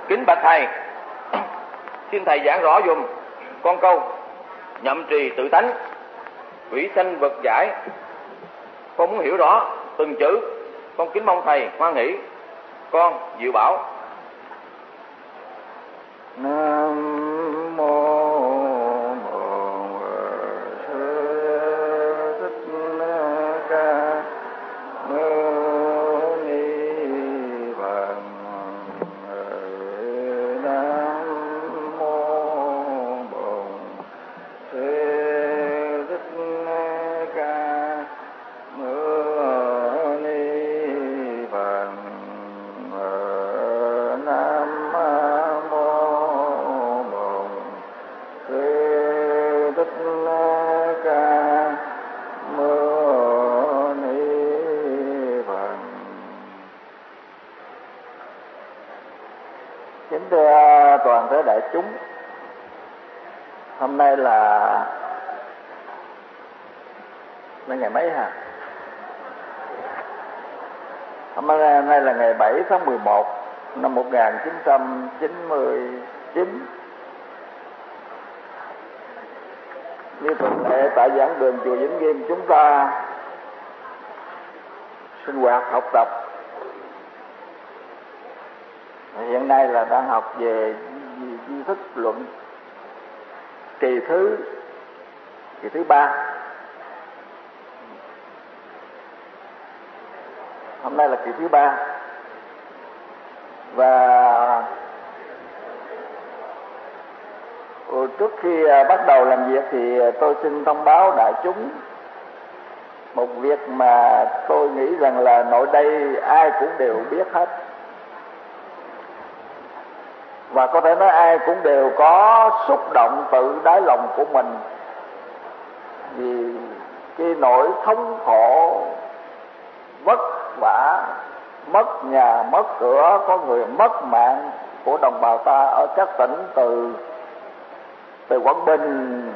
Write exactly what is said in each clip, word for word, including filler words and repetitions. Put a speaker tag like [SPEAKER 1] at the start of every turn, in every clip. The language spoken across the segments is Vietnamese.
[SPEAKER 1] Kính bạch thầy, xin thầy giảng rõ dùm con câu nhậm trì tự tánh, quỷ sanh vật giải. Con muốn hiểu rõ từng chữ, con kính mong thầy hoan hỷ. Con Diệu Bảo.
[SPEAKER 2] Nam mô toàn thể đại chúng. Hôm nay là là ngày mấy hả? Hôm nay, hôm nay là ngày bảy tháng mười một năm một nghìn chín trăm chín mươi chín. Như thường lệ tại giảng đường chùa Vĩnh Nghiêm, chúng ta sinh hoạt học tập. Hiện nay là đang học về di thức luận kỳ thứ kỳ thứ ba. Hôm nay là kỳ thứ ba và trước khi bắt đầu làm việc thì tôi xin thông báo đại chúng một việc mà tôi nghĩ rằng là nội đây ai cũng đều biết hết, và có thể nói ai cũng đều có xúc động tự đáy lòng của mình vì cái nỗi thống khổ, vất vả, mất nhà, mất cửa, có người mất mạng của đồng bào ta ở các tỉnh từ từ Quảng Bình,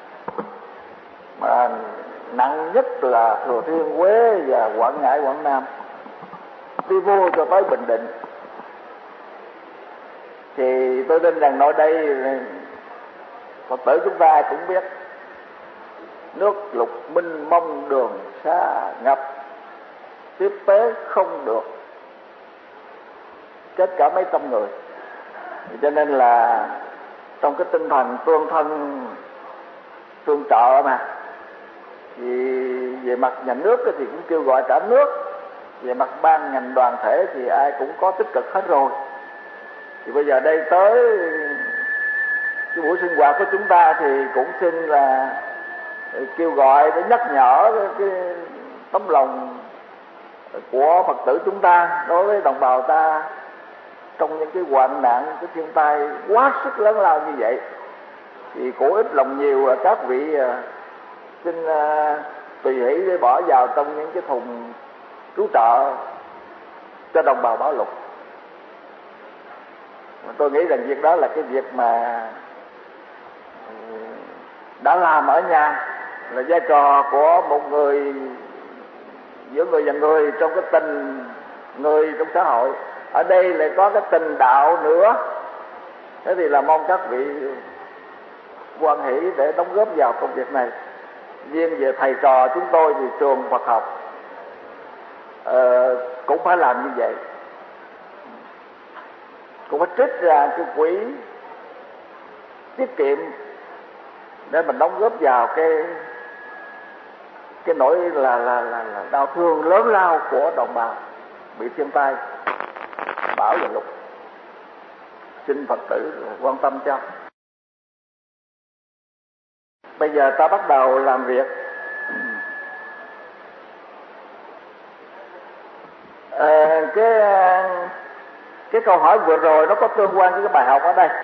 [SPEAKER 2] mà nặng nhất là Thừa Thiên Huế và Quảng Ngãi, Quảng Nam, đi vô cho tới Bình Định. Thì tôi tin rằng nội đây Phật tử chúng ta cũng biết nước lục minh mông, đường xa ngập, tiếp tế không được, chết cả mấy trăm người. Cho nên là trong cái tinh thần tương thân tương trợ mà, thì về mặt nhà nước thì cũng kêu gọi cả nước, về mặt ban ngành đoàn thể thì ai cũng có tích cực hết rồi. Thì bây giờ đây tới cái buổi sinh hoạt của chúng ta thì cũng xin là kêu gọi để nhắc nhở cái, cái tấm lòng của Phật tử chúng ta đối với đồng bào ta trong những cái hoạn nạn, cái thiên tai quá sức lớn lao như vậy. Thì cổ ít lòng nhiều, các vị xin tùy hỷ để bỏ vào trong những cái thùng cứu trợ cho đồng bào bão lụt. Tôi nghĩ rằng việc đó là cái việc mà đã làm ở nhà, là vai trò của một người, giữa người và người trong cái tình người trong xã hội. Ở đây lại có cái tình đạo nữa. Thế thì là mong các vị hoan hỷ để đóng góp vào công việc này. Riêng về thầy trò chúng tôi thì trường Phật học uh, cũng phải làm như vậy, cũng phải trích ra cái quỹ tiết kiệm để mình đóng góp vào cái cái nỗi là là là, là đau thương lớn lao của đồng bào bị thiên tai bão và lụt. Xin Phật tử quan tâm cho. Bây giờ ta bắt đầu làm việc. À, cái cái câu hỏi vừa rồi nó có tương quan với cái bài học ở đây.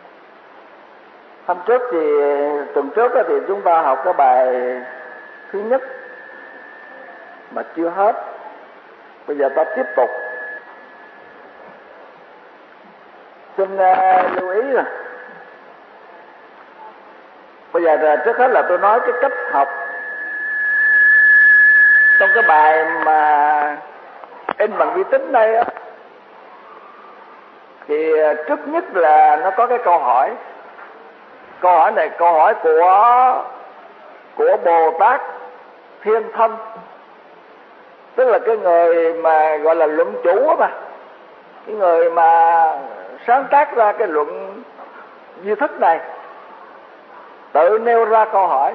[SPEAKER 2] Hôm trước thì tuần trước thì chúng ta học cái bài thứ nhất mà chưa hết. Bây giờ ta tiếp tục. Xin uh, lưu ý là bây giờ trước hết là tôi nói cái cách học trong cái bài mà in bằng vi tính đây á. Thì trước nhất là nó có cái câu hỏi. Câu hỏi này câu hỏi của của Bồ Tát Thiên Thân, tức là cái người mà gọi là luận chủ mà, cái người mà sáng tác ra cái luận duy thức này, tự nêu ra câu hỏi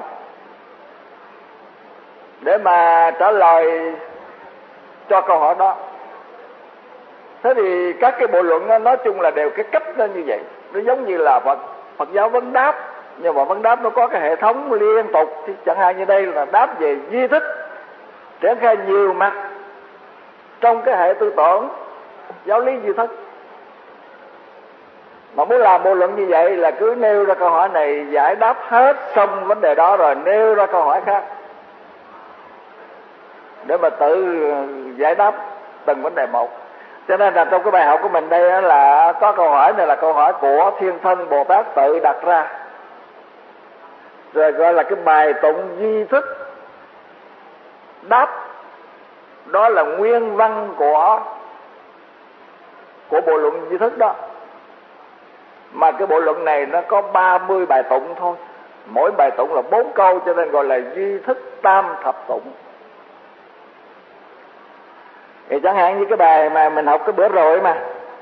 [SPEAKER 2] để mà trả lời cho câu hỏi đó. Thế thì các cái bộ luận đó, nói chung là đều cái cách nó như vậy. Nó giống như là Phật, Phật giáo vấn đáp, nhưng mà vấn đáp nó có cái hệ thống liên tục. Thì chẳng hạn như đây là đáp về duy thức, triển khai nhiều mặt trong cái hệ tư tưởng giáo lý duy thức. Mà muốn làm bộ luận như vậy là cứ nêu ra câu hỏi này, giải đáp hết xong vấn đề đó rồi nêu ra câu hỏi khác để mà tự giải đáp từng vấn đề một. Cho nên là trong cái bài học của mình đây là có câu hỏi này là câu hỏi của Thiên Thân Bồ Tát tự đặt ra, rồi gọi là cái bài tụng duy thức đáp. Đó là nguyên văn của của bộ luận duy thức đó. Mà cái bộ luận này nó có ba mươi bài tụng thôi, mỗi bài tụng là bốn câu, cho nên gọi là duy thức tam thập tụng. Thì chẳng hạn như cái bài mà mình học cái bữa rồi mà,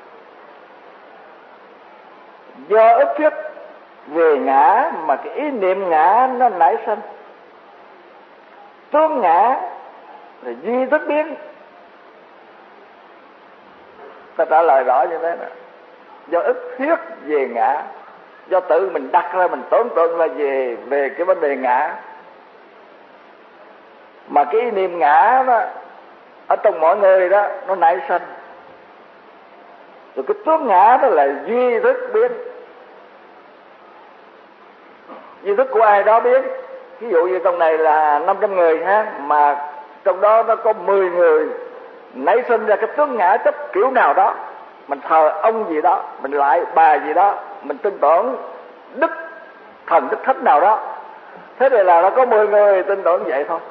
[SPEAKER 2] do ức thiết về ngã mà cái ý niệm ngã nó nảy sinh, tướng ngã là duy thức biến. Ta trả lời rõ như thế này: do ức thiết về ngã, do tự mình đặt ra, mình tưởng tượng là về về cái vấn đề ngã, mà cái ý niệm ngã đó ở trong mọi người đó nó nảy sinh, rồi cái tướng ngã đó là duy thức biến. Duy thức của ai đó biến. Ví dụ như trong này là năm trăm người ha, mà trong đó nó có mười người nảy sinh ra cái tướng ngã chấp kiểu nào đó. Mình thờ ông gì đó, mình lại bà gì đó, mình tin tưởng đức thần đức thánh nào đó. Thế thì là nó có mười người tin tưởng vậy thôi.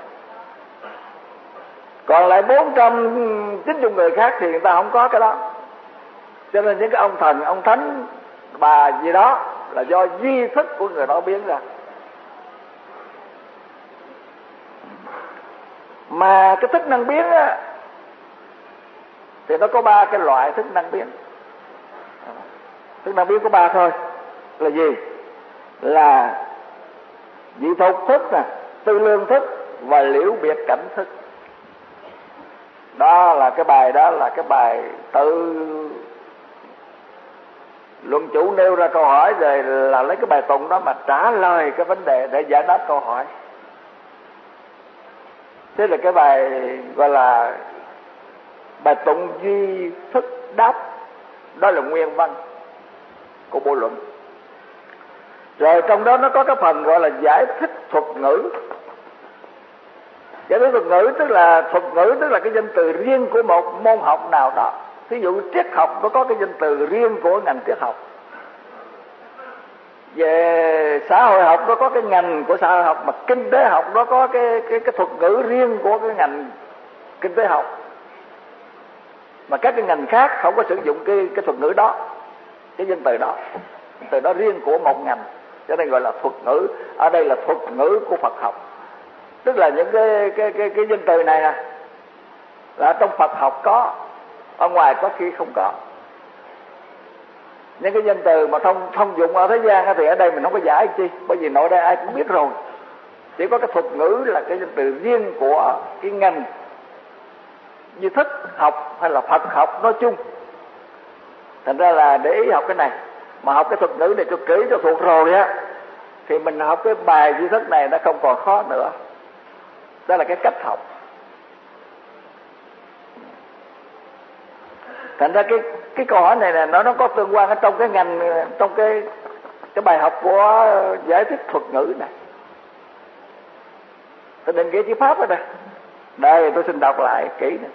[SPEAKER 2] Còn lại bốn trăm chín mươi người khác thì người ta không có cái đó. Cho nên những cái ông thần, ông thánh, bà gì đó là do duy thức của người đó biến ra. Mà cái thức năng biến á, thì nó có ba cái loại thức năng biến. Thức năng biến có ba thôi. Là gì? Là dị thục thức nè, tư lương thức và liễu biệt cảnh thức. Đó là cái bài đó là cái bài tự luận chủ nêu ra câu hỏi, rồi là lấy cái bài tụng đó mà trả lời cái vấn đề để giải đáp câu hỏi. Thế là cái bài gọi là bài tụng duy thức đáp. Đó là nguyên văn của bộ luận. Rồi trong đó nó có cái phần gọi là giải thích thuật ngữ. Giải thích thuật ngữ tức là thuật ngữ tức là cái danh từ riêng của một môn học nào đó. Ví dụ triết học nó có cái danh từ riêng của ngành triết học. Về xã hội học nó có cái ngành của xã hội học, mà kinh tế học nó có cái cái cái thuật ngữ riêng của cái ngành kinh tế học. Mà các cái ngành khác không có sử dụng cái cái thuật ngữ đó, cái danh từ đó. Từ đó riêng của một ngành, cho nên gọi là thuật ngữ. Ở đây là thuật ngữ của Phật học. Tức là những cái cái cái cái danh từ này nè là trong Phật học có, ở ngoài có khi không có. Những cái danh từ mà thông thông dụng ở thế gian thì ở đây mình không có giải chi, bởi vì nội đây ai cũng biết rồi. Chỉ có cái thuật ngữ là cái danh từ riêng của cái ngành duy thức học hay là Phật học nói chung. Thành ra là để ý học cái này, mà học cái thuật ngữ này cho kỹ cho thuộc rồi á, thì mình học cái bài duy thức này nó không còn khó nữa. Đó là cái cách học. Thành ra cái cái câu hỏi này là nó nó có tương quan ở trong cái ngành, trong cái cái bài học của giải thích thuật ngữ này. Tôi định nghĩa chữ pháp ở đây. Đây tôi xin đọc lại kỹ này.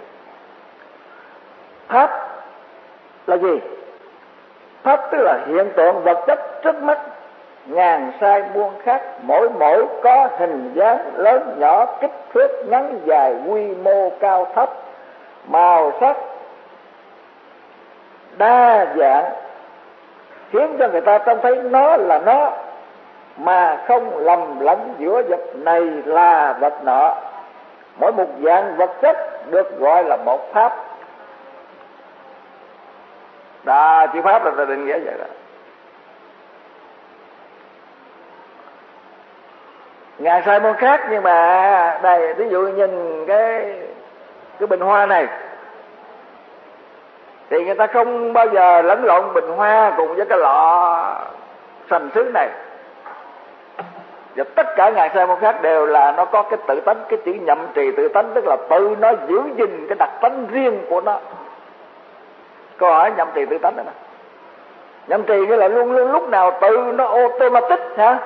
[SPEAKER 2] Pháp là gì? Pháp tức là hiện tượng vật chất trước mắt, ngàn sai muôn khác, mỗi mỗi có hình dáng lớn nhỏ, kích thước ngắn dài, quy mô cao thấp, màu sắc đa dạng, khiến cho người ta trông thấy nó là nó mà không lầm lẫn giữa vật này là vật nọ. Mỗi một dạng vật chất được gọi là một pháp. Đó, chữ pháp là ta định nghĩa vậy đó. Ngài sai môn khác, nhưng mà đây ví dụ nhìn cái cái bình hoa này thì người ta không bao giờ lẫn lộn bình hoa cùng với cái lọ sành sứ này. Và tất cả ngài sai môn khác đều là nó có cái tự tánh, cái chữ nhậm trì tự tánh, tức là tự nó giữ gìn cái đặc tánh riêng của nó. Câu hỏi nhậm trì tự tánh đó nè. Nhậm trì nghĩa là luôn luôn lúc nào tự nó automatic hả?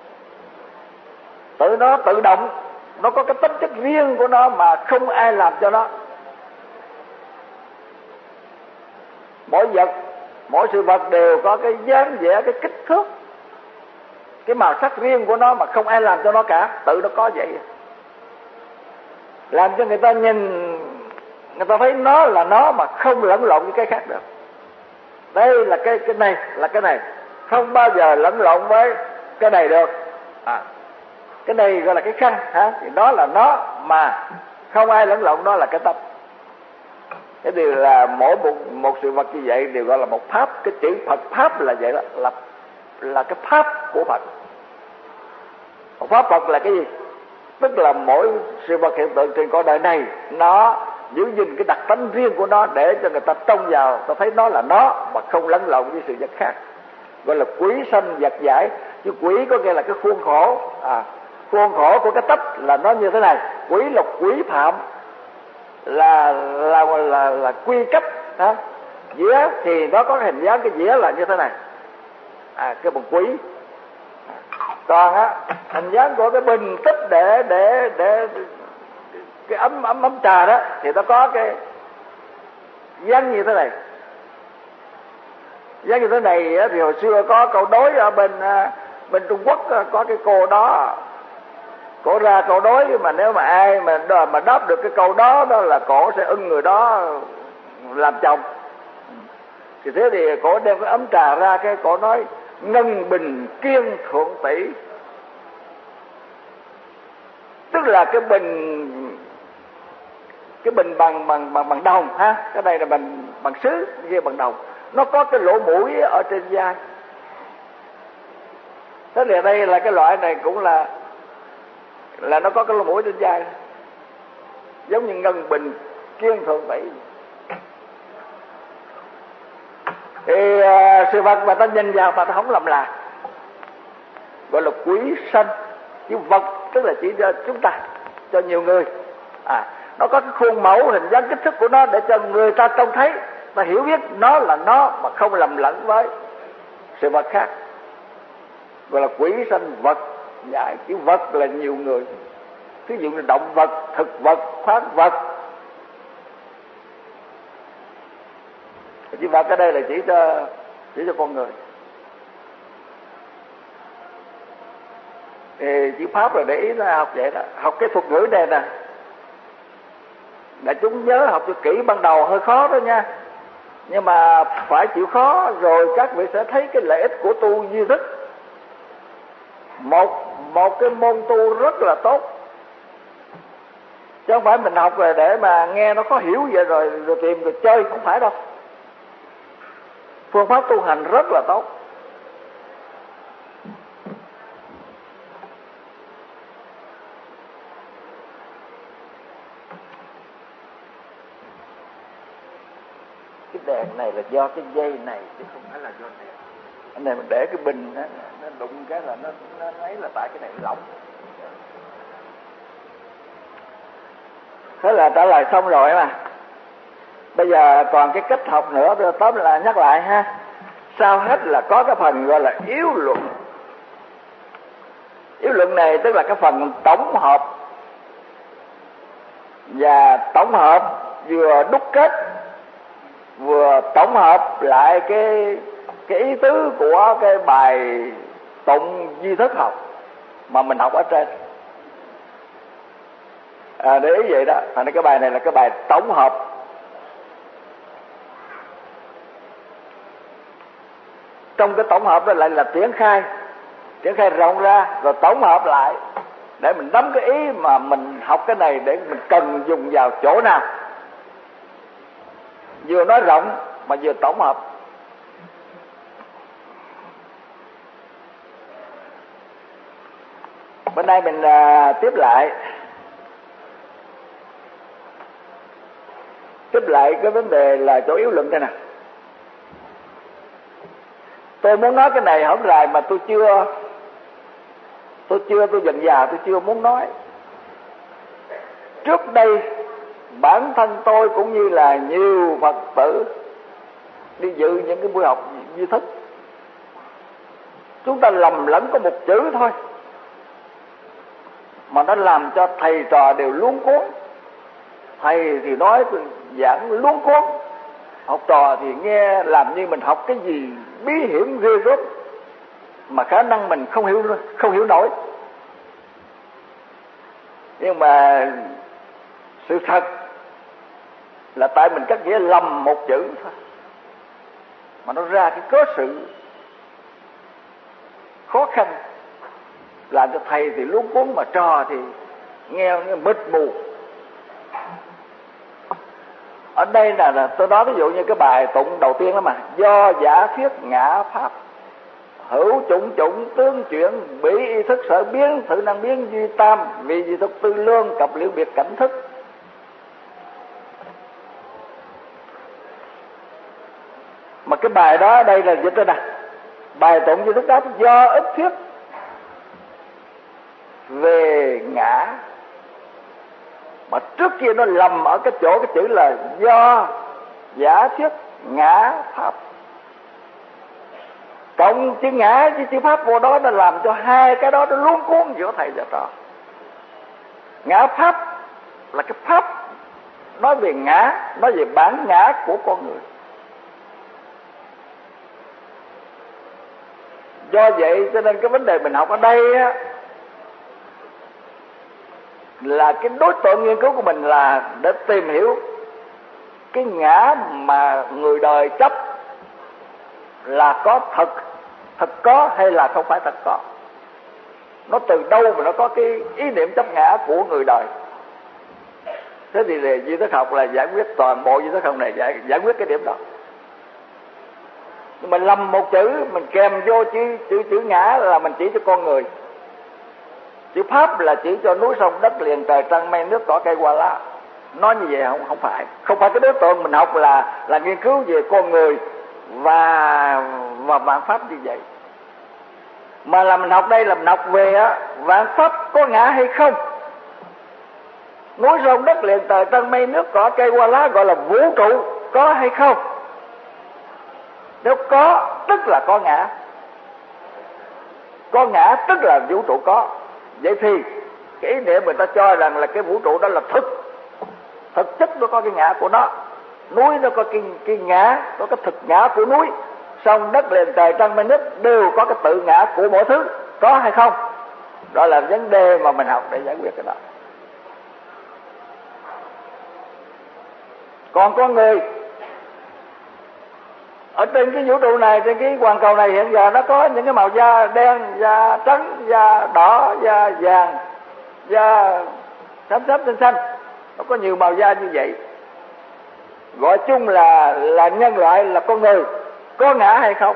[SPEAKER 2] Tự nó tự động, nó có cái tính chất riêng của nó mà không ai làm cho nó. Mỗi vật, mỗi sự vật đều có cái dáng vẻ, cái kích thước, cái màu sắc riêng của nó mà không ai làm cho nó cả, tự nó có vậy. Làm cho người ta nhìn, người ta thấy nó là nó mà không lẫn lộn với cái khác được. Đây là cái cái này, là cái này, không bao giờ lẫn lộn với cái này được. À, cái này gọi là cái khăn hả? Thì đó là nó mà không ai lẫn lộn, đó là cái tâm. Cái điều là mỗi một một sự vật như vậy đều gọi là một pháp. Cái chữ Phật pháp là vậy đó, là là cái pháp của Phật. Một pháp Phật là cái gì? Tức là mỗi sự vật hiện tượng trên cõi đời này nó giữ gìn cái đặc tánh riêng của nó để cho người ta trông vào, ta thấy nó là nó mà không lẫn lộn với sự vật khác. Gọi là quý sanh vật giải. Chứ quý có nghĩa là cái khuôn khổ. À, khuôn khổ của cái tách là nó như thế này. Quý là quý phạm, là là là là, là quy cấp. Hả? Dĩa thì nó có hình dáng cái dĩa là như thế này. À, cái bằng quý. Còn á, hình dáng của cái bình tích để để để cái ấm ấm ấm trà đó thì nó có cái dáng như thế này. Dáng như thế này thì hồi xưa có câu đối ở bên bên Trung Quốc, có cái cô đó, cổ ra câu đối mà nếu mà ai mà mà đáp được cái câu đó đó là cổ sẽ ưng người đó làm chồng. Thì thế thì cổ đem cái ấm trà ra, cái cổ nói ngân bình kiên thượng tỷ, tức là cái bình cái bình bằng bằng bằng bằng đồng ha, cái này là bằng bằng sứ, kia bằng đồng, nó có cái lỗ mũi ở trên vai. Thế thì đây là cái loại này cũng là là nó có cái lỗ mũi trên vai, giống như ngân bình kiên thượng tỷ. Thì uh, sự vật mà ta nhìn vào mà ta không lầm lạc, gọi là quý sanh. Chứ vật tức là chỉ cho chúng ta, cho nhiều người. À, nó có cái khuôn mẫu hình dáng kích thước của nó để cho người ta trông thấy, ta hiểu biết nó là nó mà không lầm lẫn với sự vật khác, gọi là quý sanh vật giải. Chứ vật là nhiều người, ví dụ như động vật, thực vật, khoáng vật. Chứ vật ở đây là chỉ cho chỉ cho con người. Thì chữ pháp là để ý là học vậy đó, học cái thuật ngữ này nè, đại chúng nhớ học cho kỹ, ban đầu hơi khó đó nha, nhưng mà phải chịu khó rồi các vị sẽ thấy cái lợi ích của tu duy thức. Một một cái môn tu rất là tốt, chứ không phải mình học rồi để mà nghe nó khó hiểu vậy rồi rồi tìm rồi chơi, không phải đâu. Phương pháp tu hành rất là tốt. Cái đèn này là do cái dây này chứ không phải là do đèn. Anh này mình để cái bình đó, nó đụng cái là nó nó ấy là tại cái này lỏng. Thế là trả lời xong rồi mà. Bây giờ còn cái cách học nữa, tôi tóm là nhắc lại ha. Sau hết là có cái phần gọi là yếu luận. Yếu luận này tức là cái phần tổng hợp, và tổng hợp vừa đúc kết vừa tổng hợp lại cái cái ý tứ của cái bài tụng duy thức học mà mình học ở trên. À, để ý vậy đó. Thành ra cái bài này là cái bài tổng hợp. trong cái tổng hợp đó lại là triển khai, triển khai rộng ra rồi tổng hợp lại để mình nắm cái ý mà mình học cái này để mình cần dùng vào chỗ nào, vừa nói rộng mà vừa tổng hợp. Bên đây mình à, tiếp lại tiếp lại cái vấn đề là chỗ yếu luận đây nè. Tôi muốn nói cái này hổng rài mà tôi chưa tôi chưa tôi dần già tôi chưa muốn nói. Trước đây bản thân tôi cũng như là nhiều Phật tử đi dự những cái buổi học duy thức, chúng ta lầm lẫn có một chữ thôi mà nó làm cho thầy trò đều luống cuống. Thầy thì nói giảng luống cuống, học trò thì nghe làm như mình học cái gì bí hiểm ghê rốt mà khả năng mình không hiểu không hiểu nổi. Nhưng mà sự thật là tại mình cắt nghĩa lầm một chữ thôi mà nó ra cái cớ sự khó khăn, làm cho thầy thì luống cuống mà trò thì nghe mịt mù. Ở đây là, là tôi nói ví dụ như cái bài tụng đầu tiên đó mà: do giả thuyết ngã pháp, hữu chủng chủng tương chuyển, bị ý thức sở biến, thử năng biến duy tam, vì dị thực tư lương, cập liễu biệt cảnh thức. Mà cái bài đó đây là dịch đây nè, bài tụng duy thức đáp do ức thuyết về ngã. Mà trước kia nó lầm ở cái chỗ cái chữ là do giả thuyết ngã pháp, cộng chữ ngã với chữ pháp vô đó, nó làm cho hai cái đó nó luống cuống giữa thầy và trò. Ngã pháp là cái pháp nói về ngã, nói về bản ngã của con người. Do vậy cho nên cái vấn đề mình học ở đây á, là cái đối tượng nghiên cứu của mình là để tìm hiểu cái ngã mà người đời chấp là có thật, thật có hay là không phải thật có. Nó từ đâu mà nó có cái ý niệm chấp ngã của người đời. Thế thì về duy thức học là giải quyết toàn bộ duy thức học này, giải, giải quyết cái điểm đó. Nhưng mình lầm một chữ, mình kèm vô chữ, chữ, chữ ngã là mình chỉ cho con người. Chữ pháp là chỉ cho núi sông đất liền trời trăng mây nước cỏ cây hoa lá. Nói như vậy không không phải. Không phải cái đối tượng mình học là là nghiên cứu về con người và và vạn pháp như vậy. Mà là mình học đây là mình học về á, vạn pháp có ngã hay không. Núi sông đất liền trời trăng mây nước cỏ cây hoa lá gọi là vũ trụ, có hay không. Nếu có tức là có ngã, có ngã tức là vũ trụ có. Vậy thì cái ý niệm người ta cho rằng là cái vũ trụ đó là thực, thực chất nó có cái ngã của nó. Núi nó có cái, cái ngã, có cái thực ngã của núi. Sông đất liền trời trăng mây nước đều có cái tự ngã của mỗi thứ, có hay không. Đó là vấn đề mà mình học để giải quyết cái đó. Còn con người ở trên cái vũ trụ này, trên cái hoàn cầu này hiện giờ nó có những cái màu da đen, da trắng, da đỏ, da vàng, da xám xám xanh xanh, nó có nhiều màu da như vậy. Gọi chung là là nhân loại, là con người, có ngã hay không?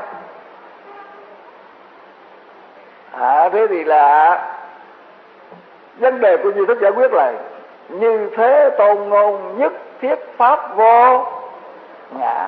[SPEAKER 2] À, thế thì là vấn đề của duy thức giải quyết là như thế tôn ngôn nhất thiết pháp vô ngã.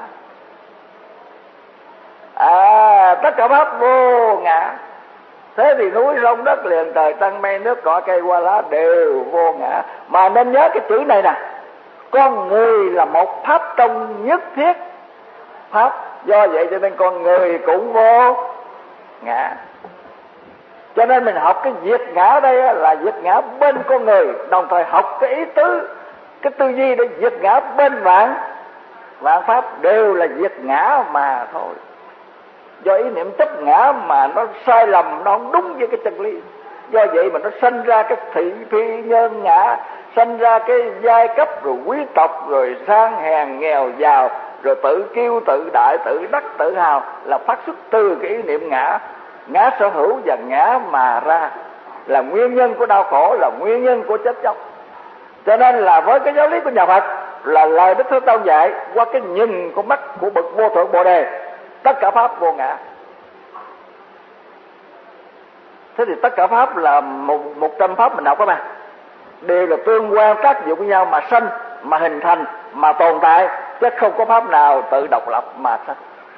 [SPEAKER 2] À, tất cả pháp vô ngã. Thế thì núi sông đất liền trời trăng mây nước cỏ cây hoa lá đều vô ngã. Mà nên nhớ cái chữ này nè, con người là một pháp trong nhất thiết pháp. Do vậy cho nên con người cũng vô ngã. Cho nên mình học cái diệt ngã ở đây là diệt ngã bên con người, đồng thời học cái ý tứ, cái tư duy để diệt ngã bên vạn vạn pháp, đều là diệt ngã mà thôi. Do ý niệm chấp ngã mà nó sai lầm, nó không đúng với cái chân lý. Do vậy mà nó sanh ra cái thị phi nhân ngã, sanh ra cái giai cấp rồi quý tộc rồi sang hèn nghèo giàu, rồi tự kiêu tự đại, tự đắc tự hào, là phát xuất từ cái ý niệm ngã, ngã sở hữu và ngã mà ra, là nguyên nhân của đau khổ, là nguyên nhân của chết chóc. Cho nên là với cái giáo lý của nhà Phật là lời Đức Thế Tôn dạy qua cái nhìn của mắt của bậc vô thượng Bồ Đề, tất cả pháp vô ngã. Thế thì tất cả pháp là một một trăm pháp mình học các bạn, đều là tương quan tác dụng với nhau mà sanh, mà hình thành, mà tồn tại, chứ không có pháp nào tự độc lập mà sanh.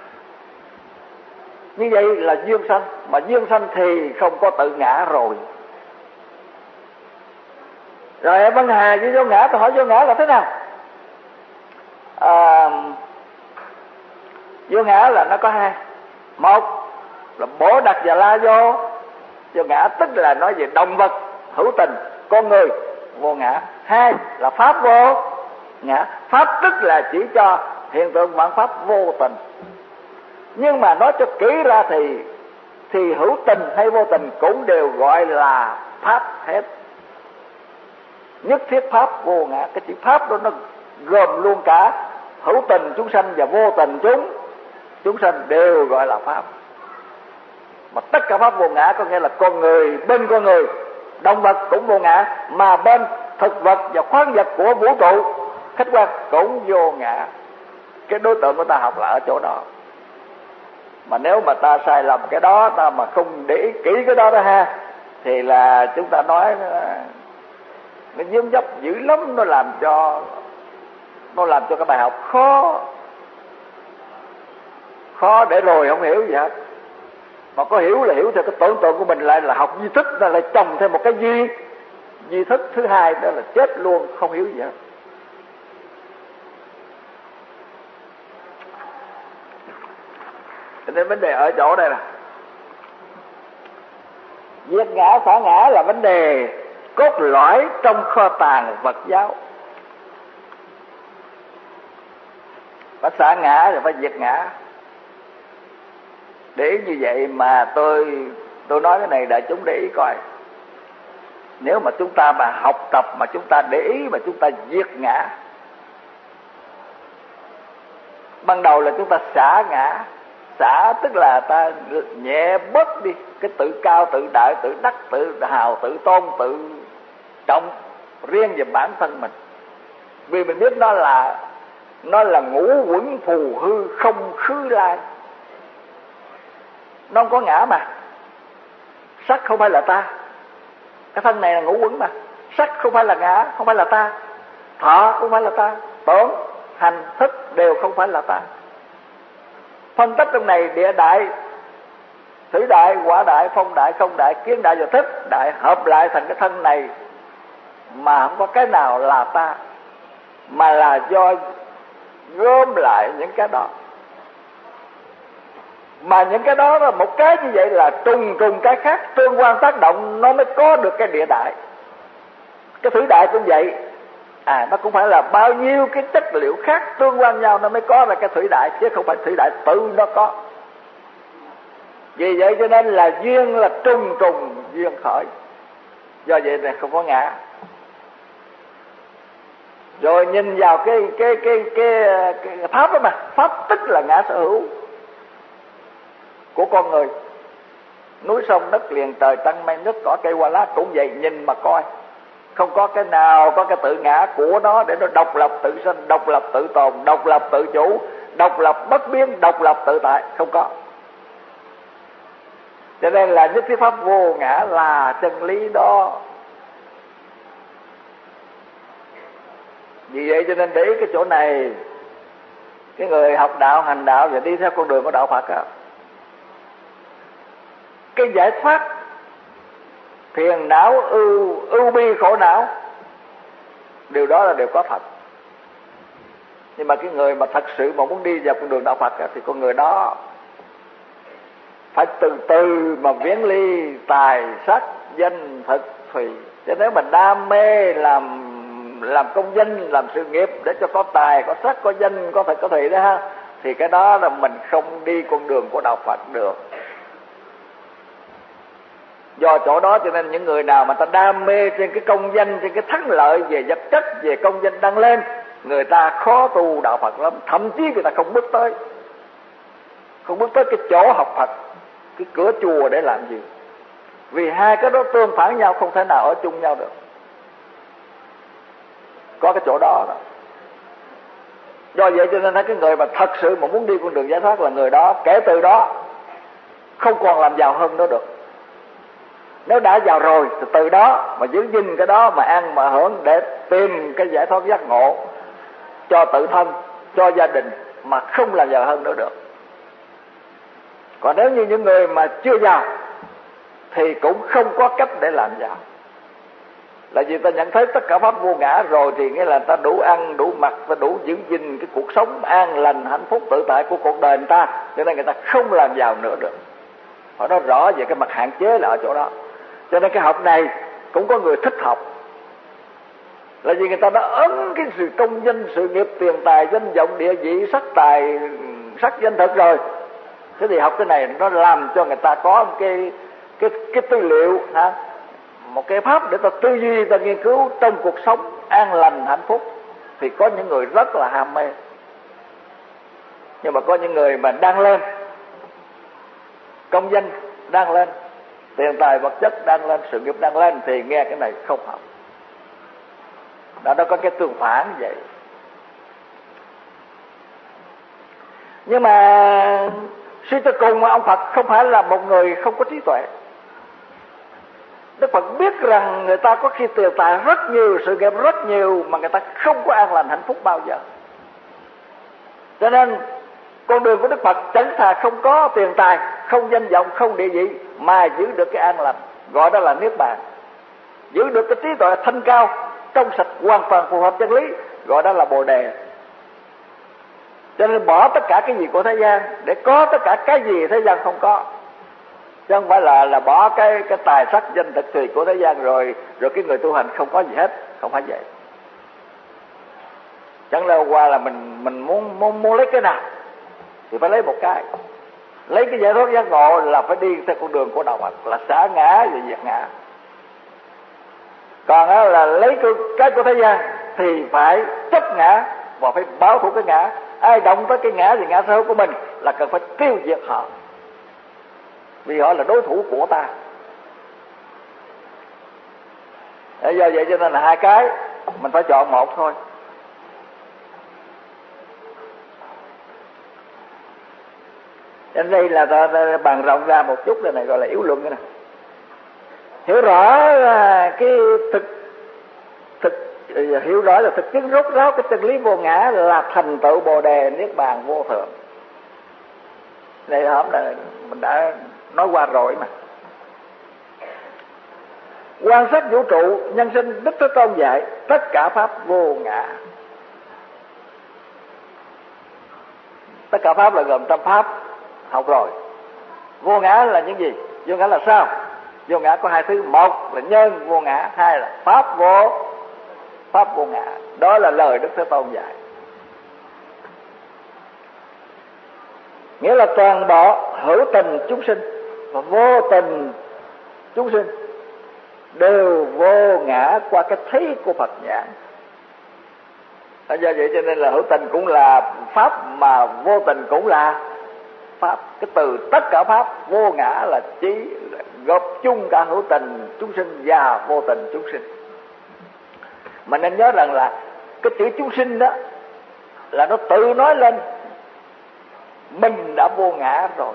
[SPEAKER 2] Như vậy là duyên sanh, mà duyên sanh thì không có tự ngã rồi. Rồi Văn Hà với vô ngã, tôi hỏi vô ngã là thế nào? À, vô ngã là nó có hai. Một là bổ đặt và la vô vô ngã, tức là nói về động vật hữu tình, con người vô ngã. Hai là pháp vô ngã. Pháp tức là chỉ cho hiện tượng vạn pháp vô tình. Nhưng mà nói cho kỹ ra thì thì hữu tình hay vô tình cũng đều gọi là pháp hết. Nhất thiết pháp vô ngã. Cái chữ pháp đó nó gồm luôn cả hữu tình chúng sanh và vô tình chúng chúng sanh đều gọi là pháp. Mà tất cả pháp vô ngã có nghĩa là con người, bên con người, động vật cũng vô ngã, mà bên thực vật và khoáng vật của vũ trụ khách quan cũng vô ngã. Cái đối tượng của ta học là ở chỗ đó. Mà nếu mà ta sai lầm cái đó, ta mà không để ý kỹ cái đó đó ha, thì là chúng ta nói nó, nó dướng dấp dữ lắm, nó làm cho nó làm cho cái bài học khó khó để rồi không hiểu gì hết. Mà có hiểu là hiểu theo cái tưởng tượng của mình, lại là học duy thức, là lại trồng thêm một cái duy duy thức thứ hai, đó là chết luôn, không hiểu gì hết. Cho nên vấn đề ở chỗ đây là diệt ngã xả ngã là vấn đề cốt lõi trong kho tàng Phật giáo. Phải xả ngã rồi phải diệt ngã. Để ý như vậy mà tôi tôi nói cái này đại chúng để ý coi. Nếu mà chúng ta mà học tập mà chúng ta để ý mà chúng ta diệt ngã, ban đầu là chúng ta xả ngã. Xả tức là ta nhẹ bớt đi cái tự cao, tự đại, tự đắc, tự hào, tự tôn, tự trọng riêng về bản thân mình. Vì mình biết nó là nó là ngũ quẩn phù hư không khứ lai. Nó không có ngã mà. Sắc không phải là ta. Cái thân này là ngũ quẩn mà. Sắc không phải là ngã, không phải là ta. Thọ không phải là ta. Tưởng, hành, thức đều không phải là ta. Phân tích trong này địa đại, thủy đại, quả đại, phong đại, không đại, kiến đại và thức đại hợp lại thành cái thân này, mà không có cái nào là ta, mà là do gom lại những cái đó. Mà những cái đó là một cái như vậy là trùng trùng cái khác, tương quan tác động, nó mới có được cái địa đại. Cái thủy đại cũng vậy. À, nó cũng phải là bao nhiêu cái chất liệu khác tương quan nhau nó mới có ra cái thủy đại, chứ không phải thủy đại tự nó có. Vì vậy cho nên là duyên là trùng trùng duyên khởi. Do vậy là không có ngã. Rồi nhìn vào cái cái cái cái, cái, cái pháp đó mà, pháp tức là ngã sở hữu của con người. Núi sông đất liền trời trăng mây nước cỏ cây hoa lá cũng vậy, nhìn mà coi. Không có cái nào có cái tự ngã của nó để nó độc lập tự sinh, độc lập tự tồn, độc lập tự chủ, độc lập bất biến, độc lập tự tại, không có. Cho nên là nhất thiết pháp vô ngã là chân lý đó. Vì vậy cho nên để ý cái chỗ này, cái người học đạo, hành đạo và đi theo con đường của đạo Phật á, cái giải thoát phiền não, ưu ưu bi khổ não, điều đó là điều có thật. Nhưng mà cái người mà thật sự mà muốn đi vào con đường đạo Phật á, thì con người đó phải từ từ mà viễn ly tài sắc danh thực thùy. Cho nếu mình đam mê làm làm công danh, làm sự nghiệp để cho có tài, có sắc, có danh, có thực, có thùy đó ha, thì cái đó là mình không đi con đường của đạo Phật được. Do chỗ đó cho nên những người nào mà ta đam mê trên cái công danh, trên cái thắng lợi về vật chất, về công danh đăng lên, người ta khó tu đạo Phật lắm, thậm chí người ta không bước tới không bước tới cái chỗ học Phật, cái cửa chùa để làm gì, vì hai cái đó tương phản nhau, không thể nào ở chung nhau được. Có cái chỗ đó đó. Do vậy cho nên cái người mà thật sự mà muốn đi con đường giải thoát là người đó kể từ đó không còn làm giàu hơn nữa được. Nếu đã giàu rồi thì từ đó mà giữ gìn cái đó mà ăn mà hưởng để tìm cái giải thoát giác ngộ cho tự thân, cho gia đình, mà không làm giàu hơn nữa được. Còn nếu như những người mà chưa giàu thì cũng không có cách để làm giàu. Là vì ta nhận thấy tất cả pháp vô ngã rồi thì nghĩa là ta đủ ăn, đủ mặc, ta đủ giữ gìn cái cuộc sống an lành, hạnh phúc, tự tại của cuộc đời người ta, cho nên người ta không làm giàu nữa được. Họ nói rõ về cái mặt hạn chế là ở chỗ đó. Cho nên cái học này cũng có người thích học, là vì người ta đã ấn cái sự công danh, sự nghiệp, tiền tài, danh vọng, địa vị, sắc tài, sắc danh thực rồi. Thế thì học cái này nó làm cho người ta có một cái cái cái tư liệu, ha, một cái pháp để ta tư duy, ta nghiên cứu trong cuộc sống an lành, hạnh phúc. Thì có những người rất là ham mê, nhưng mà có những người mà đang lên, công danh đang lên, tiền tài vật chất đang lên, sự nghiệp đang lên, thì nghe cái này không học. Đó, nó có cái tương phản vậy. Nhưng mà suy cho cùng mà ông Phật không phải là một người không có trí tuệ. Đức Phật biết rằng người ta có khi tiền tài rất nhiều, sự nghiệp rất nhiều, mà người ta không có an lành hạnh phúc bao giờ. Cho nên con đường của Đức Phật chẳng thà không có tiền tài, không danh vọng, không địa vị, mà giữ được cái an lành, gọi đó là niết bàn. Giữ được cái trí tuệ thanh cao, trong sạch, hoàn toàn phù hợp chân lý, gọi đó là Bồ Đề. Cho nên bỏ tất cả cái gì của thế gian để có tất cả cái gì thế gian không có, chứ không phải là là bỏ cái cái tài sắc danh thực thùy của thế gian rồi rồi cái người tu hành không có gì hết, không phải vậy. Chẳng lâu qua là mình mình muốn muốn muốn lấy cái nào thì phải lấy một cái. Lấy cái giải thoát giác ngộ là phải đi theo con đường của đạo Phật, là xả ngã và diệt ngã. Còn đó là lấy cái, cái của thế gian thì phải chấp ngã và phải bảo thủ cái ngã. Ai động tới cái ngã thì ngã sở hữu của mình là cần phải tiêu diệt họ, vì họ là đối thủ của ta. Để do vậy cho nên là hai cái mình phải chọn một thôi. Đến đây là ta, ta bàn rộng ra một chút, đây này gọi là yếu luận. Cái này hiểu rõ cái thực thực hiểu rõ là thực chứng rốt ráo cái chân lý vô ngã là thành tựu Bồ Đề niết bàn vô thượng. Đây hôm là mình đã nói qua rồi mà. Quan sát vũ trụ, nhân sinh Đức Thế Tôn dạy tất cả pháp vô ngã. Tất cả pháp là gồm trăm pháp, học rồi. Vô ngã là những gì? Vô ngã là sao? Vô ngã có hai thứ, một là nhân vô ngã, hai là pháp vô pháp vô ngã. Đó là lời Đức Thế Tôn dạy. Nghĩa là toàn bộ hữu tình chúng sinh và vô tình chúng sinh đều vô ngã qua cái thấy của Phật nhãn. Do vậy cho nên là hữu tình cũng là pháp, mà vô tình cũng là pháp. Cái từ tất cả pháp vô ngã là chỉ gộp chung cả hữu tình chúng sinh và vô tình chúng sinh. Mà nên nhớ rằng là cái chữ chúng sinh đó là nó tự nói lên mình đã vô ngã rồi.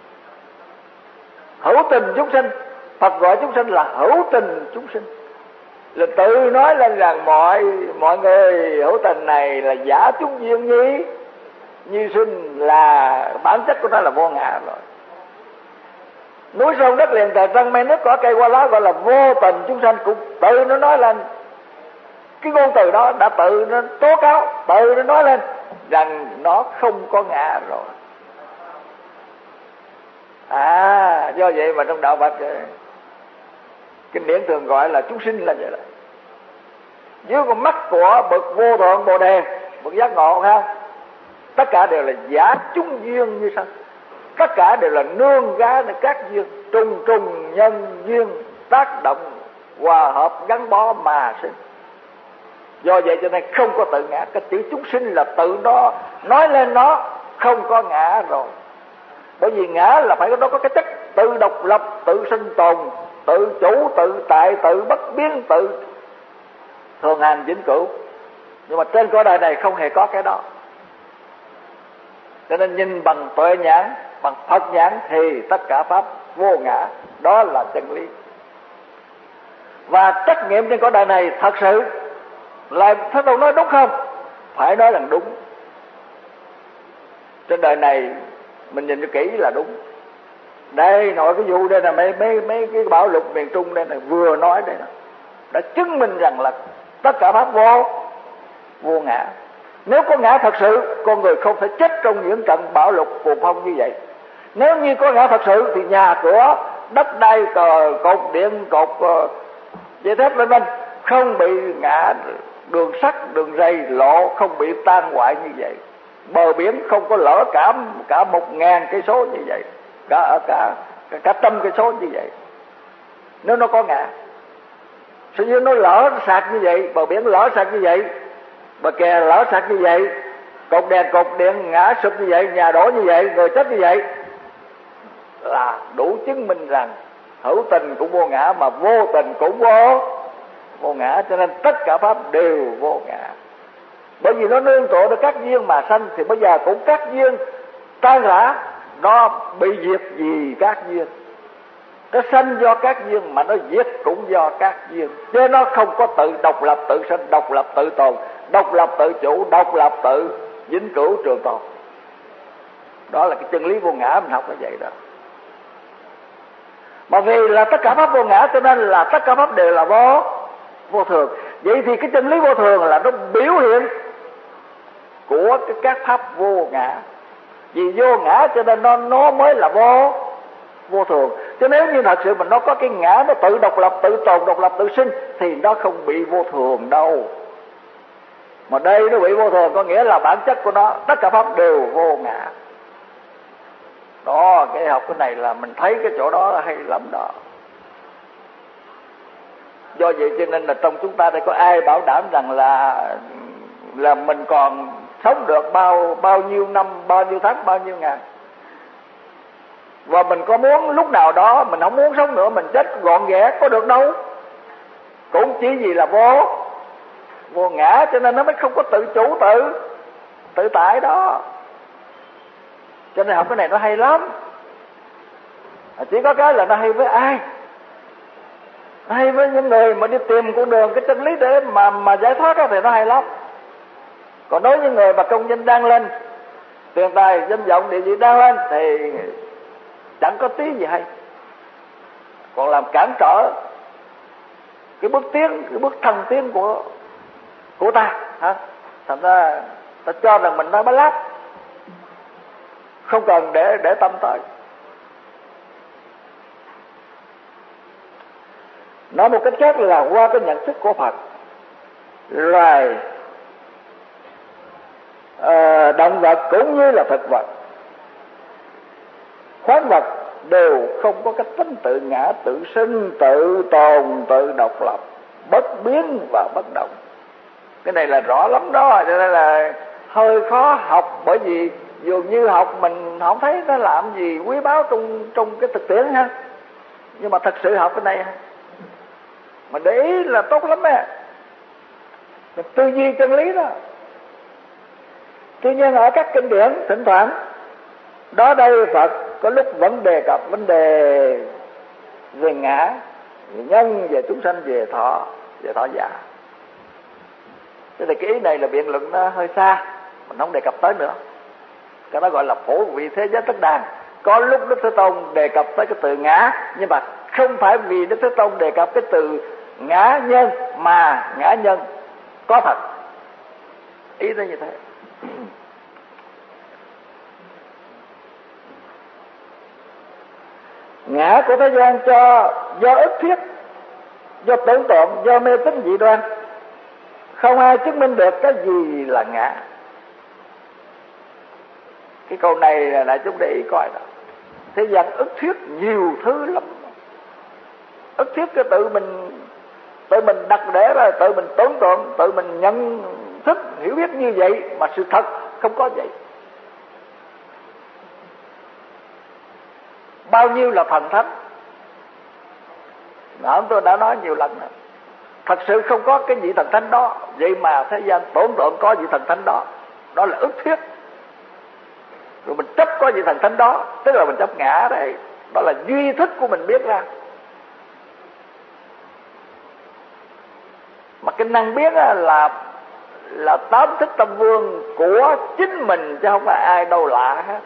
[SPEAKER 2] Hữu tình chúng sinh, Phật gọi chúng sinh là hữu tình chúng sinh, là tự nói lên rằng mọi mọi người hữu tình này là giả chúng duyên nhi như sinh, là bản chất của nó là vô ngã rồi. Núi sông đất liền trời trăng mây nước cỏ cây hoa lá gọi là vô tình chúng sanh, cũng tự nó nói lên. Cái ngôn từ đó đã tự nó tố cáo, tự nó nói lên rằng nó không có ngã rồi. À, do vậy mà trong đạo Phật kinh điển thường gọi là chúng sinh là vậy đó. Dưới con mắt của bậc vô thượng Bồ Đề, bậc giác ngộ ha, tất cả đều là giả chúng duyên như sanh. Tất cả đều là nương gá các duyên, trùng trùng nhân duyên tác động hòa hợp gắn bó mà sinh. Do vậy cho nên không có tự ngã. Cái chữ chúng sinh là tự nó nói lên nó không có ngã rồi. Bởi vì ngã là phải nó có cái chất tự độc lập, tự sinh tồn, tự chủ, tự tại, tự bất biến, tự thường hành vĩnh cửu. Nhưng mà trên cõi đời này không hề có cái đó. Cho nên nhìn bằng tuệ nhãn, bằng Phật nhãn thì tất cả pháp vô ngã. Đó là chân lý. Và trách nhiệm trên cõi đời này thật sự là Thế Tôn nói đúng không? Phải nói rằng đúng. Trên đời này mình nhìn cho kỹ là đúng. Đây nói cái vụ đây là mấy mấy mấy cái bão lụt miền Trung đây này vừa nói đây nè, đã chứng minh rằng là tất cả pháp vô vô ngã. Nếu có ngã thật sự, con người không thể chết trong những trận bão lụt cuồng phong như vậy. Nếu như có ngã thật sự thì nhà cửa, đất đai, cột điện, cột dây thép lên bên không bị ngã, đường sắt, đường ray lộ không bị tan hoại như vậy. Bờ biển không có lỡ cả cả một ngàn cây số như vậy, cả cả cả, cả trăm cây số như vậy. Nếu nó có ngã, sở dĩ nó lỡ sạt như vậy, bờ biển lỡ sạt như vậy, bờ kè lỡ sạt như vậy, cột đèn cột điện ngã sụp như vậy, nhà đổ như vậy, người chết như vậy, là đủ chứng minh rằng hữu tình cũng vô ngã mà vô tình cũng vô vô ngã. Cho nên tất cả pháp đều vô ngã. Bởi vì nó nương tựa được các duyên mà sanh, thì bây giờ cũng các duyên tan rã, nó bị diệt vì các duyên. Nó sanh do các duyên mà nó diệt cũng do các duyên. Chứ nó không có tự độc lập tự sanh, độc lập tự tồn, độc lập tự chủ, độc lập tự vĩnh cửu trường tồn. Đó là cái chân lý vô ngã mình học như vậy đó. Mà vì là tất cả pháp vô ngã cho nên là tất cả pháp đều là vô vô thường. Vậy thì cái chân lý vô thường là nó biểu hiện của cái các pháp vô ngã. Vì vô ngã cho nên nó nó mới là vô vô thường. Chứ nếu như thật sự mà nó có cái ngã, nó tự độc lập, tự tồn, độc lập, tự sinh thì nó không bị vô thường đâu. Mà đây nó bị vô thường có nghĩa là bản chất của nó tất cả pháp đều vô ngã. Đó, cái học cái này là mình thấy cái chỗ đó là hay lắm đó. Do vậy cho nên là trong chúng ta đây có ai bảo đảm rằng là là mình còn sống được bao bao nhiêu năm, bao nhiêu tháng, bao nhiêu ngày. Và mình có muốn lúc nào đó mình không muốn sống nữa, mình chết gọn ghẽ có được đâu. Cũng chỉ vì là vô vô ngã cho nên nó mới không có tự chủ, tự tự tại đó. Cho nên học cái này nó hay lắm. Chỉ có cái là nó hay với ai? Nó hay với những người mà đi tìm con đường cái chân lý để mà mà giải thoát thì nó hay lắm. Còn đối với người mà công danh đang lên, tiền tài, danh vọng, địa vị đang lên thì chẳng có tí gì hay. Còn làm cản trở cái bước tiến, cái bước thăng tiến của của ta, hả? Thành ra ta cho rằng mình đang bá láp, không cần để để tâm tới. Nói một cách khác là qua cái nhận thức của Phật, loài à, động vật cũng như là thực vật, khoáng vật đều không có cái tính tự ngã, tự sinh, tự tồn, tự độc lập, bất biến và bất động. Cái này là rõ lắm đó, cho nên là hơi khó học, bởi vì dường như học mình không thấy nó làm gì quý báu trong trong cái thực tiễn ha. Nhưng mà thật sự học cái này mà để ý là tốt lắm á. Tư duy chân lý đó. Tuy nhiên ở các kinh điển thỉnh thoảng đó đây Phật có lúc vẫn đề cập vấn đề về ngã, về nhân, về chúng sanh, về thọ, về thọ giả. Thế thì cái ý này là biện luận nó hơi xa, mình không đề cập tới nữa. Cái đó gọi là phổ vị thế giới tất đàn. Có lúc Đức Thế Tôn đề cập tới cái từ ngã, nhưng mà không phải vì Đức Thế Tôn đề cập cái từ ngã nhân mà ngã nhân có thật. Ý nó như thế. Ngã của thế gian cho do ức thiết, do tưởng tượng, do mê tín dị đoan, không ai chứng minh được cái gì là ngã. Cái câu này là đại chúng để ý coi đó. Thế gian ức thiết nhiều thứ lắm. Ức thiết cái tự mình tự mình đặt để rồi tự mình tưởng tượng, tự mình nhận thức hiểu biết như vậy, mà sự thật không có vậy. Bao nhiêu là thần thánh, đó tôi đã nói nhiều lần rồi. Thật sự không có cái vị thần thánh đó, vậy mà thế gian tưởng tượng có vị thần thánh đó, đó là ức thiết. Rồi mình chấp có vị thần thánh đó, tức là mình chấp ngã đấy, đó là duy thức của mình biết ra. Mà cái năng biết là là tám thức tâm vương của chính mình, chứ không phải ai đâu lạ hết.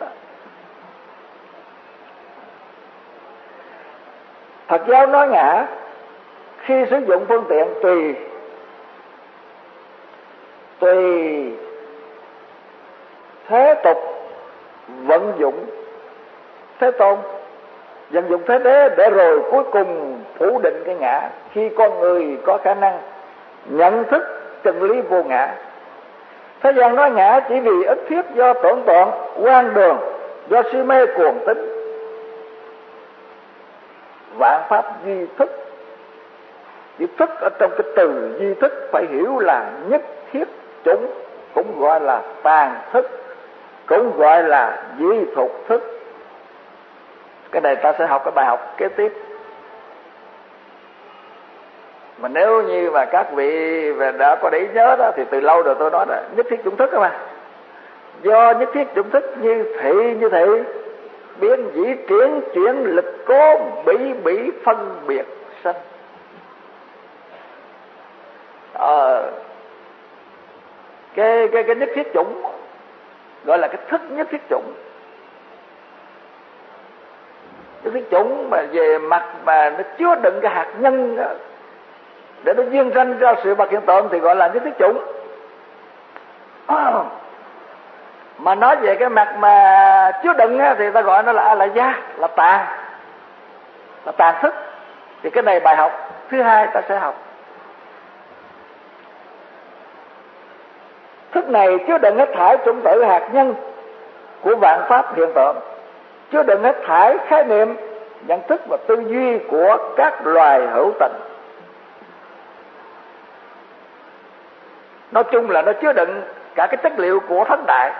[SPEAKER 2] Phật giáo nói ngã khi sử dụng phương tiện tùy tùy thế tục vận dụng thế tôn, vận dụng thế đế, để rồi cuối cùng phủ định cái ngã. Khi con người có khả năng nhận thức chân lý vô ngã, thế gian nói ngã chỉ vì ức thiết do tưởng tượng quan đường, do si mê cuồng tín. Vạn pháp duy thức, duy thức ở trong cái từ duy thức phải hiểu là nhất thiết chúng, cũng gọi là tàn thức, cũng gọi là duy thuộc thức. Cái này ta sẽ học cái bài học kế tiếp. Mà nếu như mà các vị đã có để ý nhớ đó, thì từ lâu rồi tôi nói là nhất thiết chủng thức đó mà. Do nhất thiết chủng thức như thị như thị, biến dĩ triển chuyển lực cố, bỉ bỉ phân biệt sanh. Ờ, cái cái cái nhất thiết chủng gọi là cái thức nhất thiết chủng. Nhất thiết chủng mà về mặt mà nó chứa đựng cái hạt nhân đó, để nó duyên sanh ra sự vật hiện tượng thì gọi là nhất thiết chủng. À, mà nói về cái mặt mà chứa đựng thì ta gọi nó là là gia, là tàn, là tàn thức. Thì cái này bài học thứ hai ta sẽ học. Thức này chứa đựng hết thảy chủng tử hạt nhân của vạn pháp hiện tượng, chứa đựng hết thảy khái niệm, nhận thức và tư duy của các loài hữu tình. Nói chung là nó chứa đựng cả cái chất liệu của thánh đại.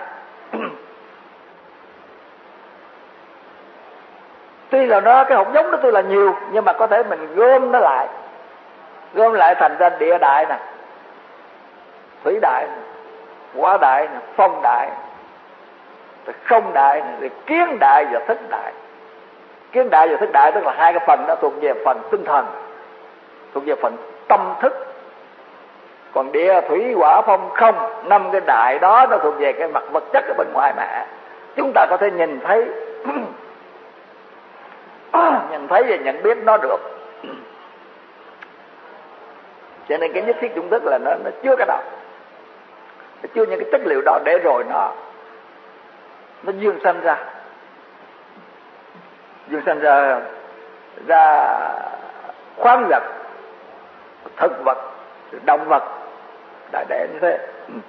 [SPEAKER 2] Tuy là nó cái hạt giống đó tuy là nhiều, nhưng mà có thể mình gom nó lại, gom lại thành ra địa đại nè, thủy đại nè, hóa đại nè, phong đại, rồi không đại nè, rồi kiến đại và thức đại. Kiến đại và thức đại tức là hai cái phần đó thuộc về phần tinh thần, thuộc về phần tâm thức. Còn địa thủy hỏa phong không, năm cái đại đó nó thuộc về cái mặt vật chất ở bên ngoài mà chúng ta có thể nhìn thấy nhìn thấy và nhận biết nó được. Cho nên cái nhất thiết chủng thức là nó nó chứa cái đó, nó chứa những cái chất liệu đó, để rồi nó nó dương sanh ra, dương sanh ra ra khoáng vật, thực vật, động vật, đại để như thế.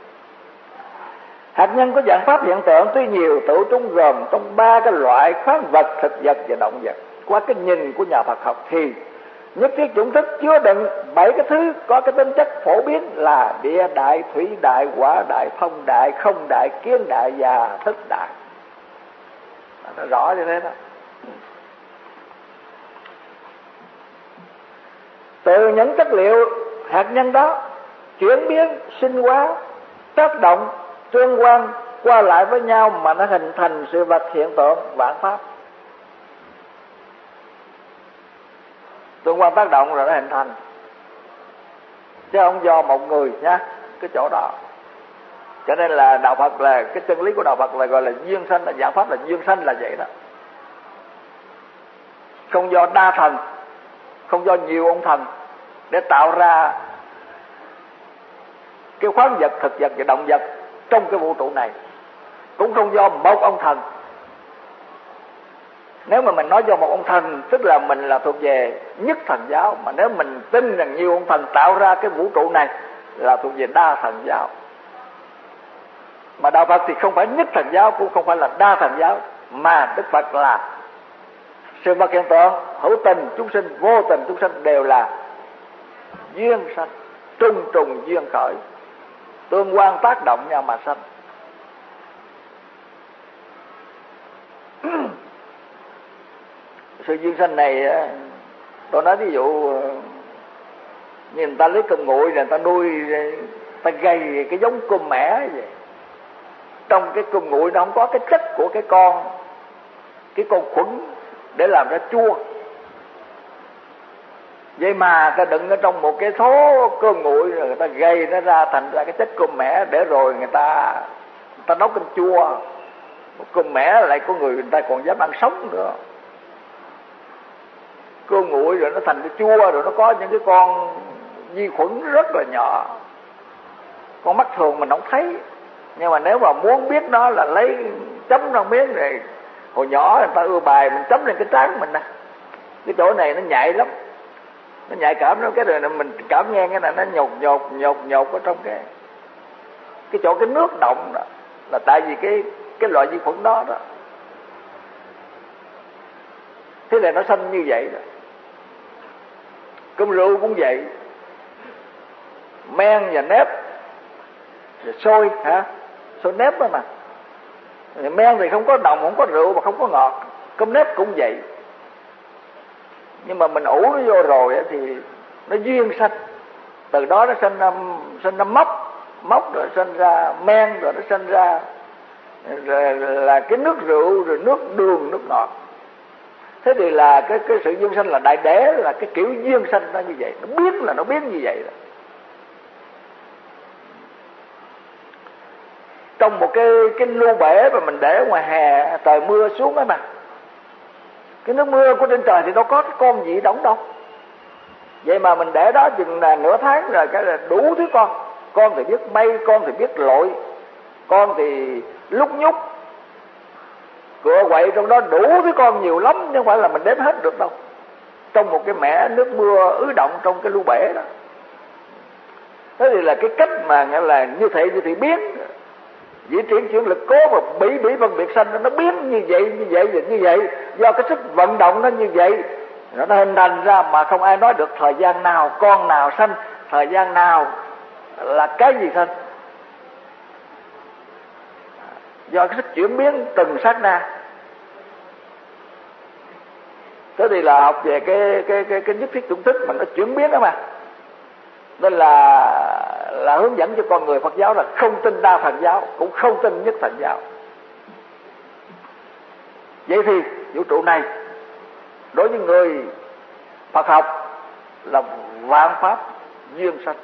[SPEAKER 2] Hạt nhân của dạng pháp hiện tượng tuy nhiều, tự trung gồm trong ba cái loại khoáng vật, thực vật và động vật. Qua cái nhìn của nhà Phật học thì nhất thiết chủng thức chứa đựng bảy cái thứ có cái tính chất phổ biến là địa đại, thủy đại, hỏa đại, phong đại, không đại, kiến đại và thức đại. Nó rõ như thế đó. Từ những chất liệu hạt nhân đó chuyển biến, sinh hóa, tác động, tương quan qua lại với nhau mà nó hình thành sự vật hiện tượng vạn pháp. Tương quan tác động rồi nó hình thành, chứ không do một người nhá, cái chỗ đó. Cho nên là đạo Phật là cái chân lý của đạo Phật là gọi là duyên sanh, là dạng pháp là duyên sanh là vậy đó. Không do đa thần, không do nhiều ông thần để tạo ra cái khoáng vật, thực vật và động vật trong cái vũ trụ này, cũng không do một ông thần. Nếu mà mình nói do một ông thần tức là mình là thuộc về nhất thần giáo, mà nếu mình tin rằng nhiều ông thần tạo ra cái vũ trụ này là thuộc về đa thần giáo. Mà đạo Phật thì không phải nhất thần giáo, cũng không phải là đa thần giáo, mà Đức Phật là sự vật hiện tượng hữu tình chúng sinh, vô tình chúng sinh đều là duyên sanh, trùng trùng duyên khởi, tương quan tác động nhau mà sanh. Sự duyên sanh này, tôi nói ví dụ như người ta lấy cơm nguội rồi người ta nuôi, người ta gầy cái giống cơm mẻ vậy. Trong cái cơm nguội nó không có cái chất của cái con cái con khuẩn để làm ra chua. Vậy mà ta đựng ở trong một cái số cơm nguội rồi người ta gầy nó ra thành ra cái chất cơm mẻ, để rồi người ta người ta nấu cơm chua. Một cơm mẻ lại có người người ta còn dám ăn sống nữa. Cơm nguội rồi nó thành cái chua, rồi nó có những cái con vi khuẩn rất là nhỏ, con mắt thường mình không thấy, nhưng mà nếu mà muốn biết nó là lấy chấm ra miếng này. Hồi nhỏ người ta ưa bài mình chấm lên cái trán mình nè, cái chỗ này nó nhạy lắm, nó nhạy cảm lắm, cái rồi mình cảm nghe cái này nó nhột nhột nhột nhột ở trong cái cái chỗ cái nước động đó, là tại vì cái cái loại vi khuẩn đó đó. Thế là nó sanh như vậy đó. Cơm rượu cũng vậy, men và nếp, rồi sôi hả, sôi nếp đó mà. Men thì không có đồng, không có rượu mà không có ngọt. Cơm nếp cũng vậy. Nhưng mà mình ủ nó vô rồi thì nó duyên sanh. Từ đó nó sinh ra, sinh ra mốc, mốc rồi sinh ra men, rồi nó sinh ra rồi là cái nước rượu, rồi nước đường, nước ngọt. Thế thì là cái cái sự duyên sanh là đại đế, là cái kiểu duyên sanh nó như vậy, nó biết là nó biết như vậy đó. Trong một cái cái lu bể mà mình để ngoài hè, trời mưa xuống ấy mà, cái nước mưa của trên trời thì đâu có cái con gì đóng đâu. Vậy mà mình để đó chừng là nửa tháng rồi, cái là đủ thứ con. Con thì biết bay, con thì biết lội, con thì lúc nhúc, cựa quậy trong đó đủ thứ con nhiều lắm, chứ không phải là mình đếm hết được đâu. Trong một cái mẻ nước mưa ứ động trong cái lu bể đó. Thế thì là cái cách mà nghĩa là như thế như thì biến dĩ triển chuyển lực cố và bỉ bỉ phân biệt sanh, nó biến như vậy như vậy và như vậy, do cái sức vận động nó như vậy, nó hình thành ra mà không ai nói được thời gian nào con nào sanh, thời gian nào là cái gì sanh, do cái sức chuyển biến từng sát na. Thế thì là học về cái cái cái cái nhất thiết chủng thức mà nó chuyển biến đó mà, nên là là hướng dẫn cho con người Phật giáo là không tin đa thần giáo, cũng không tin nhất thần giáo. Vậy thì vũ trụ này đối với người Phật học là vạn pháp duyên sanh.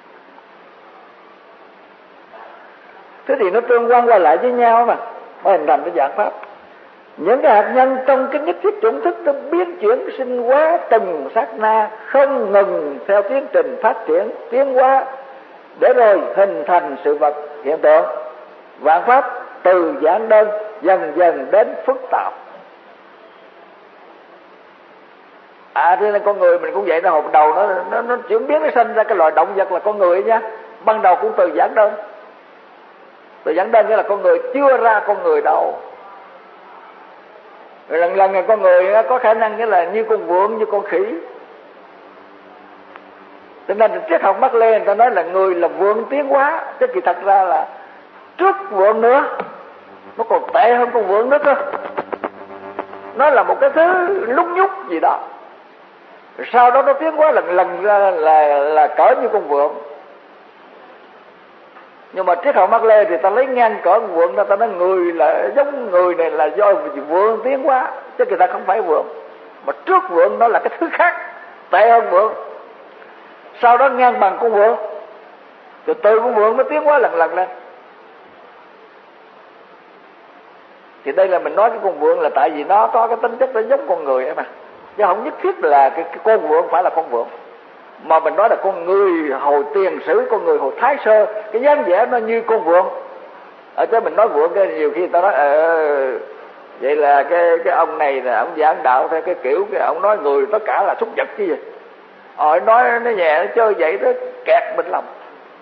[SPEAKER 2] Thế thì nó tương quan qua lại với nhau mà mới hình thành cái dạng pháp. Những cái hạt nhân trong cái nhất thiết chủng thức nó biến chuyển sinh hóa từng sát na, không ngừng theo tiến trình phát triển tiến hóa, để rồi hình thành sự vật hiện tượng. Vạn pháp từ giản đơn dần dần đến phức tạp. À thế nên con người mình cũng vậy đó, hồi đầu nó nó nó chuyển biến, nó sinh ra cái loại động vật là con người nha. Ban đầu cũng từ giản đơn. Từ giản đơn nghĩa là con người chưa ra con người đâu. Rồi lần lần là con người có khả năng nghĩa là như con vượn, như con khỉ. Cho nên triết học Mác Lê người ta nói là người là vượn tiến hóa, chứ kỳ thật ra là trước vượn nữa, nó còn tệ hơn con vượn nữa cơ. Nó là một cái thứ lúc nhúc gì đó, sau đó nó tiến hóa lần lần ra là là cỡ như con vượn. Nhưng mà triết học Mác Lê thì ta lấy ngang cỡ con vượn, ta nói người là giống người này là do vượn tiến hóa, chứ người ta không phải vượn. Mà trước vượn nó là cái thứ khác, tệ hơn vượn. Sau đó ngang bằng con vượn, từ từ con vượn nó tiến hóa lần lần lên. Thì đây là mình nói cái con vượn là tại vì nó có cái tính chất nó giống con người ấy mà, chứ không nhất thiết là cái, cái con vượn phải là con vượn. Mà mình nói là con người hồi tiền sử, con người hồi Thái Sơ, cái dáng vẻ nó như con vượn. Ở chứ mình nói vượn cái nhiều khi người ta nói ờ, vậy là cái cái ông này là ông giảng đạo theo cái kiểu cái ông nói người tất cả là súc vật chứ gì. Ờ nói nó nhẹ nó chơi vậy đó kẹt mình lòng.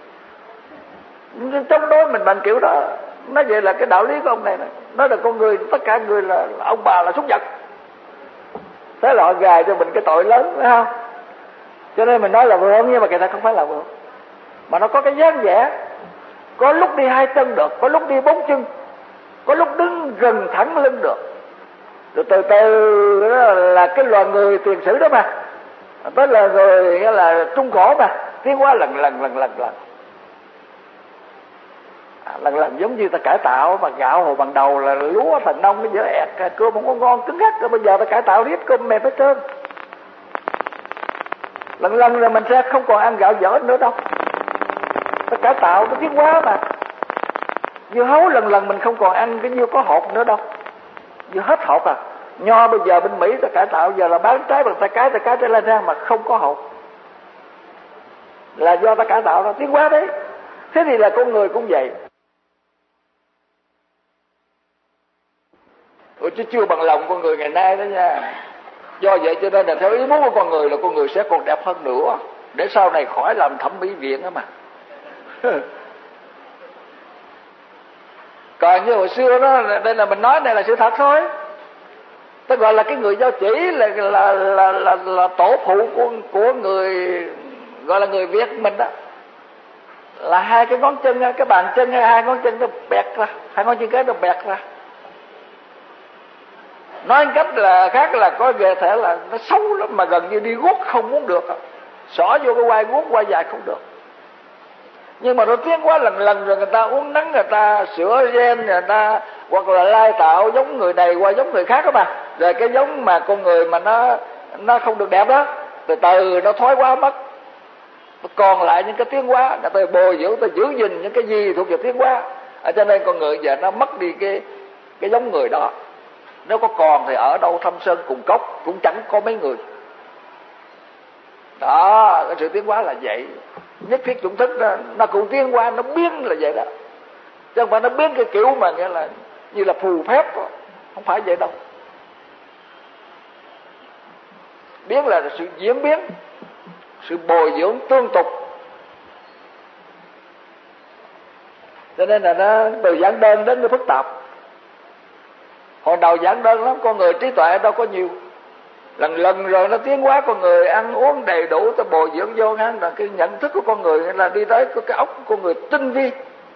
[SPEAKER 2] Chống đối mình bằng kiểu đó. Nói vậy là cái đạo lý của ông này, này. Nói là con người, tất cả người là, là ông bà là súc vật. Thế là họ gài cho mình cái tội lớn, phải không? Cho nên mình nói là vượng, nhưng mà người ta không phải là vượng, mà nó có cái dáng vẻ. Có lúc đi hai chân được, có lúc đi bốn chân, có lúc đứng gần thẳng lưng được. Rồi từ từ đó là cái loài người tiền sử đó mà, tới là người nghĩa là trung cổ mà, tiến hóa lần lần lần lần lần à, lần lần giống như ta cải tạo mà gạo hồi ban đầu là lúa thành nông cái dở ẹt, cơm không có ngon cứng ngắc, rồi bây giờ ta cải tạo riết cơm mềm hết trơn. Lần lần rồi mình sẽ không còn ăn gạo dở nữa đâu. Ta cải tạo nó tiến hóa mà. Dưa hấu lần lần mình không còn ăn cái dưa có hột nữa đâu, dưa hết hột à. Nho bây giờ bên Mỹ ta cải tạo giờ là bán trái bằng tay cái, tay cái trở lên ra mà không có hột, là do ta cải tạo nó tiến hóa đấy. Thế thì là con người cũng vậy. Ủa chứ chưa bằng lòng con người ngày nay đó nha. Do vậy cho nên là theo ý muốn của con người là con người sẽ còn đẹp hơn nữa, để sau này khỏi làm thẩm mỹ viện đó mà. Còn như hồi xưa đó, đây là mình nói này là sự thật thôi. Ta gọi là cái người giao chỉ là là là là, là tổ phụ của của người gọi là người Việt mình đó, là hai cái ngón chân, cái bàn chân, hai ngón chân nó bẹt ra, hai ngón chân cái nó bẹt ra. Nói cách là khác là có về thể là nó xấu lắm, mà gần như đi guốc không muốn được, xỏ vô cái quai guốc quai dài không được. Nhưng mà nó tiến quá lần lần rồi người ta uống nắng, người ta sửa gen, người ta hoặc là lai tạo giống người này qua giống người khác đó mà, rồi cái giống mà con người mà nó nó không được đẹp đó, từ từ nó thoái hóa mất, nó còn lại những cái tiến hóa, người ta bồi dưỡng, ta giữ gìn những cái gì thuộc về tiến hóa. À, cho nên con người giờ nó mất đi cái cái giống người đó. Nếu có còn thì ở đâu thâm sơn cùng cốc cũng chẳng có mấy người. Đó, cái sự tiến hóa là vậy. Nhất thiết chủng thức đó, nó cũng tiến hóa, nó biến là vậy đó, chứ không phải nó biến cái kiểu mà nghĩa là như là phù phép đó. Không phải vậy đâu. Biến là sự diễn biến, sự bồi dưỡng tương tục. Cho nên là nó từ giản đơn đến cái phức tạp. Hồi đầu giản đơn lắm, con người trí tuệ đâu có nhiều. Lần lần rồi nó tiến hóa, con người ăn uống đầy đủ, ta bồi dưỡng vô ha, là cái nhận thức của con người là đi tới cái óc của con người tinh vi.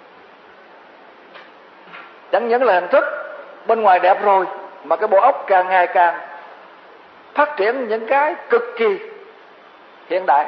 [SPEAKER 2] Chẳng những là hình thức bên ngoài đẹp rồi, mà cái bộ óc càng ngày càng phát triển những cái cực kỳ hiện đại.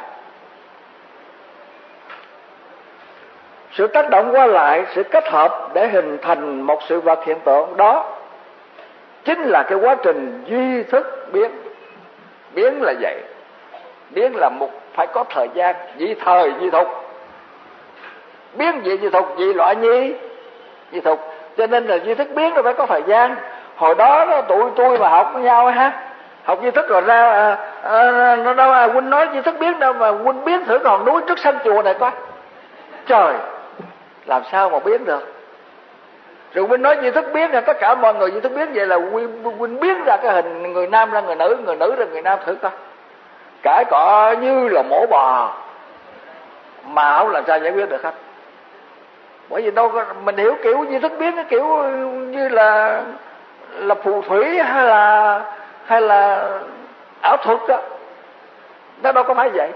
[SPEAKER 2] Sự tác động qua lại, sự kết hợp để hình thành một sự vật hiện tượng đó chính là cái quá trình duy thức biến. Biến là vậy. Biến là một phải có thời gian, dị thời dị thục. Biến dị dị thục, dị loại nhi dị thục. Cho nên là duy thức biến nó phải có thời gian. Hồi đó, đó tụi tôi mà học với nhau ha, học duy thức rồi ra à, à, nó đâu à, huynh nói duy thức biến đâu mà huynh biến thử cái hòn núi trước sân chùa này coi. Trời, làm sao mà biến được? Rồi huynh nói duy thức biến là tất cả mọi người duy thức biến, vậy là huynh biến ra cái hình người nam ra người nữ, người nữ ra người nam thử coi. Cãi cọ như là mổ bò mà không làm sao giải quyết được hết. Bởi vì đâu có, mình hiểu kiểu duy thức biến cái kiểu như là là phù thủy hay là hay là ảo thuật đó, nó đâu có phải vậy.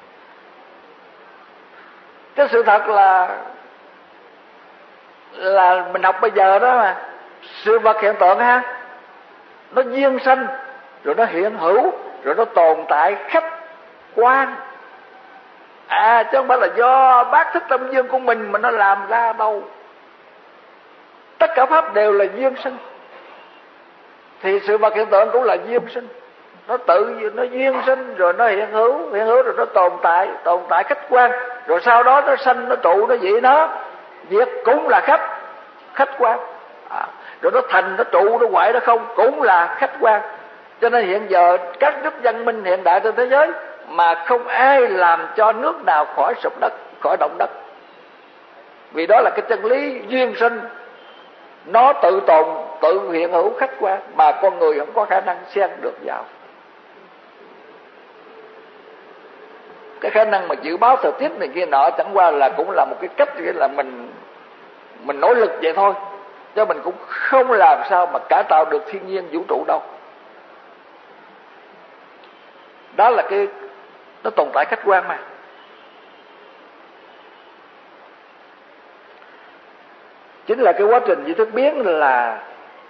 [SPEAKER 2] Cái sự thật là là mình học bây giờ đó mà, sự vật hiện tượng ha, nó duyên sanh rồi nó hiện hữu rồi nó tồn tại khách quan. À chứ không phải là do bác thích tâm dương của mình mà nó làm ra đâu. Tất cả pháp đều là duyên sinh, thì sự vật hiện tượng cũng là duyên sinh. Nó tự nó duyên sinh rồi nó hiện hữu, hiện hữu rồi nó tồn tại, tồn tại khách quan, rồi sau đó nó sanh, nó trụ, nó dị, nó diệt cũng là khách khách quan. À, rồi nó thành, nó trụ, nó hoại, nó không cũng là khách quan. Cho nên hiện giờ các nước văn minh hiện đại trên thế giới mà không ai làm cho nước nào khỏi sụp đất, khỏi động đất. Vì đó là cái chân lý duyên sinh, nó tự tồn, tự hiện hữu khách quan, mà con người không có khả năng xen được vào. Cái khả năng mà dự báo thời tiết này kia nọ chẳng qua là cũng là một cái cách nghĩa là mình mình nỗ lực vậy thôi, chứ mình cũng không làm sao mà cải tạo được thiên nhiên vũ trụ đâu. Đó là cái nó tồn tại khách quan mà. Chính là cái quá trình duy thức biến là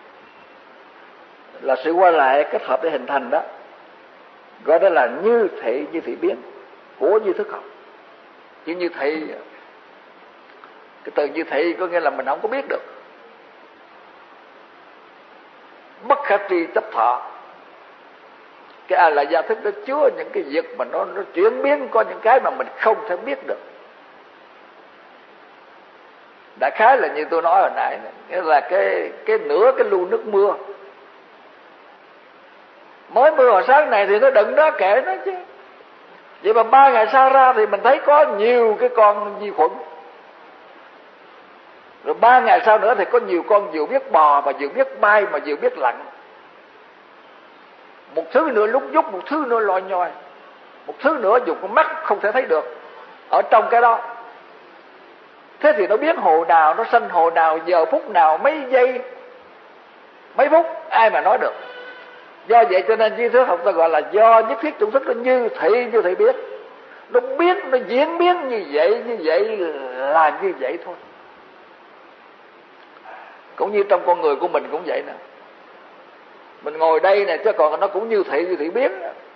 [SPEAKER 2] là sự qua lại kết hợp để hình thành đó, gọi đó là như thị như thị biến của duy thức học. Chứ như thị, cái từ như thị có nghĩa là mình không có biết được, bất khả tri chấp thọ. Cái a la gia thức nó chứa những cái việc mà nó nó chuyển biến, có những cái mà mình không thể biết được. Đại khái là như tôi nói hồi nãy, nghĩa là cái cái nửa cái lu nước mưa mới mưa hồi sáng này thì nó đựng đó, kệ nó chứ. Vậy mà ba ngày sau ra thì mình thấy có nhiều cái con vi khuẩn, rồi ba ngày sau nữa thì có nhiều con vừa biết bò mà vừa biết bay mà vừa biết lặn. Một thứ nữa lúc nhúc, một thứ nữa lòi nhòi, một thứ nữa dùng con mắt không thể thấy được ở trong cái đó. Thế thì nó biết hồ nào, nó sanh hồ nào, giờ phút nào, mấy giây, mấy phút, ai mà nói được. Do vậy cho nên duy thức học ta gọi là do nhất thiết chủng thức nó như thị như thị biết. Nó biết, nó diễn biến như vậy, như vậy là như vậy thôi. Cũng như trong con người của mình cũng vậy nè. Mình ngồi đây nè, chứ còn nó cũng như thị như thị biết.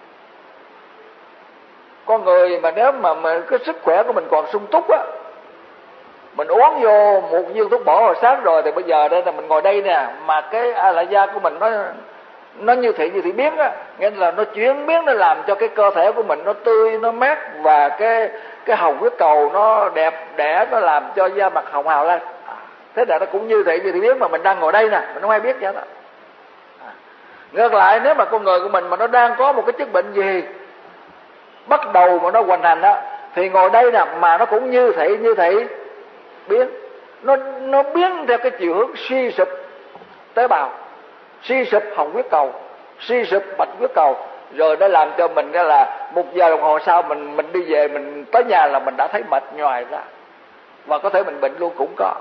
[SPEAKER 2] Con người mà nếu mà, mà cái sức khỏe của mình còn sung túc á, mình uống vô một viên thuốc bổ hồi sáng rồi, thì bây giờ đây là mình ngồi đây nè, mà cái a la gia của mình nó nó như thị như thị biến á, nghĩa là nó chuyển biến, nó làm cho cái cơ thể của mình nó tươi, nó mát, và cái cái hồng huyết cầu nó đẹp đẽ, nó làm cho da mặt hồng hào lên. Thế là nó cũng như thị như thị biến, mà mình đang ngồi đây nè, mình không ai biết vậy đó. Ngược lại, nếu mà con người của mình mà nó đang có một cái chứng bệnh gì bắt đầu mà nó hoành hành đó, thì ngồi đây nè mà nó cũng như thị như thị biến. Nó nó biến theo cái chiều hướng suy sụp tế bào, suy sụp hồng huyết cầu, suy sụp bạch huyết cầu, rồi nó làm cho mình là một giờ đồng hồ sau mình mình đi về, mình tới nhà là mình đã thấy mệt nhoài ra, và có thể mình bệnh luôn cũng có.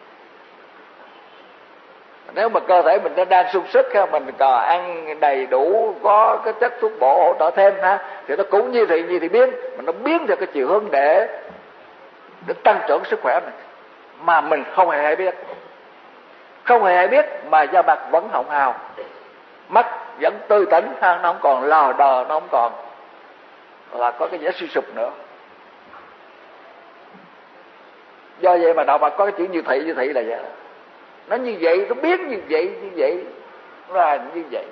[SPEAKER 2] Nếu mà cơ thể mình nó đang sung sức, mình còn ăn đầy đủ, có cái chất thuốc bổ hỗ trợ thêm ha, thì nó cũng như thị như thị biến, mà nó biến theo cái chiều hướng để để tăng trưởng sức khỏe mình, mà mình không hề hay biết, không hề hay biết, mà da mặt vẫn hồng hào, mắt vẫn tươi tỉnh ha, nó không còn lờ đờ, nó không còn là có cái vẻ suy sụp nữa. Do vậy mà đạo Phật có cái chữ như thị như thị là vậy. Nó như vậy, nó biết như vậy, như vậy, nó là như vậy.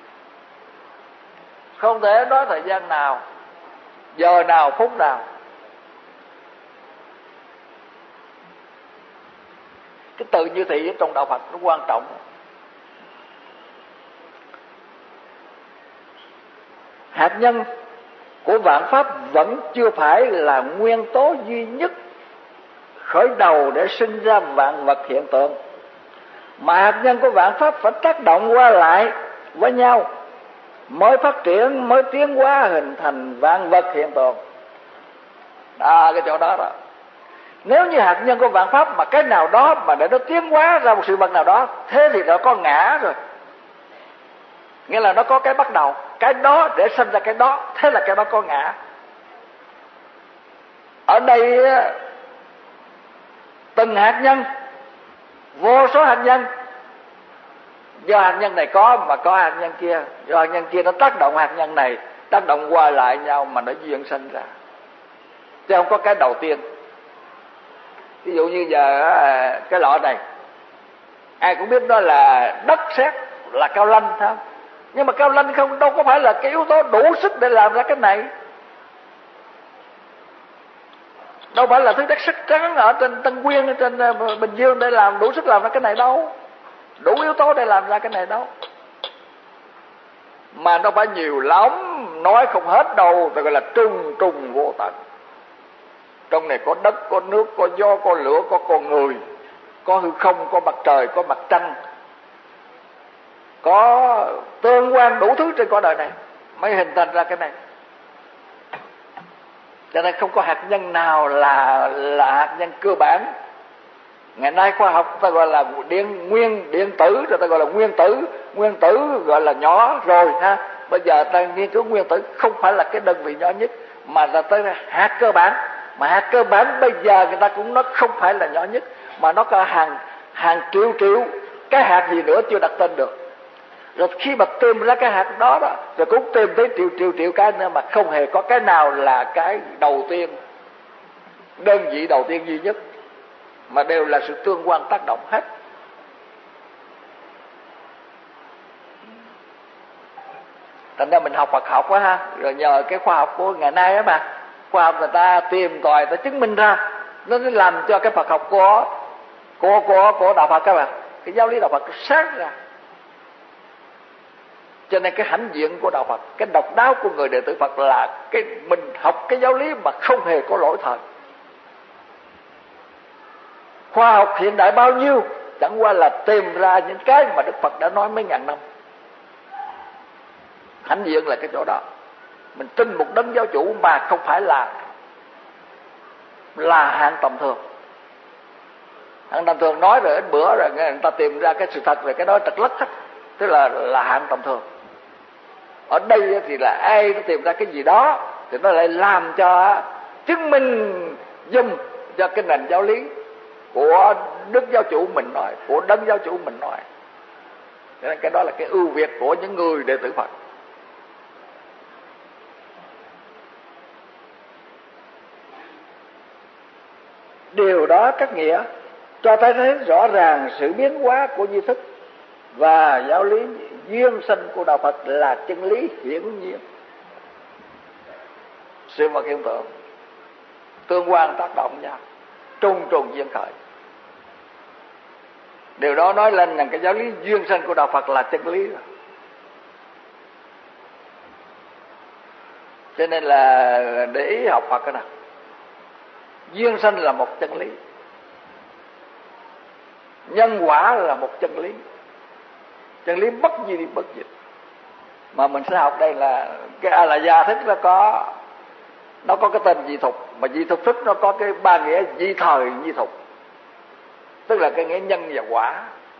[SPEAKER 2] Không thể nói thời gian nào, giờ nào, phút nào. Cái từ như thị trong đạo Phật nó quan trọng. Hạt nhân của vạn pháp vẫn chưa phải là nguyên tố duy nhất khởi đầu để sinh ra vạn vật hiện tượng, mà hạt nhân của vạn pháp phải tác động qua lại với nhau mới phát triển, mới tiến hóa hình thành vạn vật hiện tượng. Đó, cái chỗ đó đó. Nếu như hạt nhân của vạn pháp mà cái nào đó mà để nó tiến hóa ra một sự vật nào đó, thế thì nó có ngã rồi. Nghĩa là nó có cái bắt đầu, cái đó để sinh ra cái đó, thế là cái đó có ngã. Ở đây từng hạt nhân, vô số hạt nhân, do hạt nhân này có mà có hạt nhân kia, do hạt nhân kia nó tác động hạt nhân này, tác động qua lại nhau mà nó duyên sinh ra, chứ không có cái đầu tiên. Ví dụ như giờ cái lọ này, ai cũng biết đó là đất sét, là cao lanh thôi, nhưng mà cao lanh không đâu có phải là cái yếu tố đủ sức để làm ra cái này. Đâu phải là thứ đất sét trắng ở trên Tân Quyên, ở trên Bình Dương để làm đủ sức làm ra cái này đâu, đủ yếu tố để làm ra cái này đâu. Mà nó phải nhiều lắm, nói không hết đâu, ta gọi là trùng trùng vô tận. Trong này có đất, có nước, có gió, có lửa, có con người, có hư không, có mặt trời, có mặt trăng, có tương quan đủ thứ trên cõi đời này mới hình thành ra cái này. Cho nên không có hạt nhân nào là là hạt nhân cơ bản. Ngày nay khoa học ta gọi là điện nguyên điện tử, rồi ta gọi là nguyên tử. Nguyên tử gọi là nhỏ rồi ha. Bây giờ ta nghiên cứu nguyên tử không phải là cái đơn vị nhỏ nhất, mà là tới hạt cơ bản. Mà hạt cơ bản bây giờ người ta cũng nói không phải là nhỏ nhất, mà nó có hàng hàng triệu triệu cái hạt gì nữa chưa đặt tên được. Rồi khi mà tìm ra cái hạt đó đó, rồi cũng tìm thấy triệu triệu triệu cái nữa, mà không hề có cái nào là cái đầu tiên, đơn vị đầu tiên duy nhất, mà đều là sự tương quan tác động hết. Thành ra mình học Phật học á ha, rồi nhờ cái khoa học của ngày nay á mà, khoa học người ta tìm tòi, ta chứng minh ra, nó làm cho cái Phật học của của của của đạo Phật các bạn, cái giáo lý đạo Phật sáng ra. Cho nên cái hãnh diện của đạo Phật, cái độc đáo của người đệ tử Phật là cái mình học cái giáo lý mà không hề có lỗi thời. Khoa học hiện đại bao nhiêu, chẳng qua là tìm ra những cái mà Đức Phật đã nói mấy ngàn năm. Hãnh diện là cái chỗ đó. Mình tin một đấng giáo chủ mà không phải là là hạng tầm thường. Hạng tầm thường nói rồi ít bữa rồi người ta tìm ra cái sự thật về cái đó trật lất hết, tức là là hạng tầm thường. Ở đây thì là ai nó tìm ra cái gì đó thì nó lại làm cho chứng minh dùm cho cái nền giáo lý của Đức giáo chủ mình nói, của đấng giáo chủ mình nói. Cho nên cái đó là cái ưu việt của những người đệ tử Phật. Điều đó các nghĩa cho thấy thấy rõ ràng sự biến hóa của duy thức và giáo lý duyên sinh của đạo Phật là chân lý hiển nhiên. Sự vật hiện tượng tương quan tác động nhau, trùng trùng duyên khởi. Điều đó nói lên rằng cái giáo lý duyên sinh của đạo Phật là chân lý rồi. Cho nên là để ý học Phật cái nào, duyên sinh là một chân lý, nhân quả là một chân lý, chân lý bất di bất diệt. Mà mình sẽ học đây là cái A La Gia thức nó có nó có cái tên di thục, mà di thục thức nó có cái ba nghĩa di thời di thục, tức là cái nghĩa nhân và quả.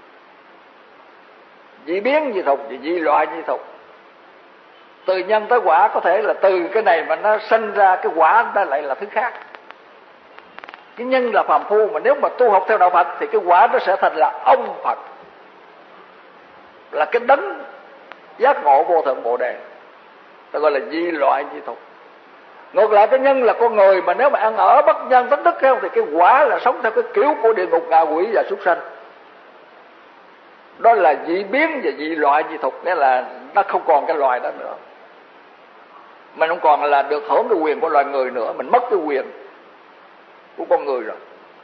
[SPEAKER 2] Di biến di thục và di loại di thục. Từ nhân tới quả có thể là từ cái này mà nó sinh ra cái quả nó lại là thứ khác. Cái nhân là phàm phu, mà nếu mà tu học theo đạo Phật thì cái quả nó sẽ thành là ông Phật, là cái đấng giác ngộ vô thượng Bồ Đề. Ta gọi là di loại di thục. Ngược lại cái nhân là con người, mà nếu mà ăn ở bất nhân tánh đức không thì cái quả là sống theo cái kiểu của địa ngục, ngạ quỷ và súc sanh. Đó là dị biến và dị loại di thục, nghĩa là nó không còn cái loài đó nữa. Mình không còn là được hưởng cái quyền của loài người nữa, mình mất cái quyền của con người rồi.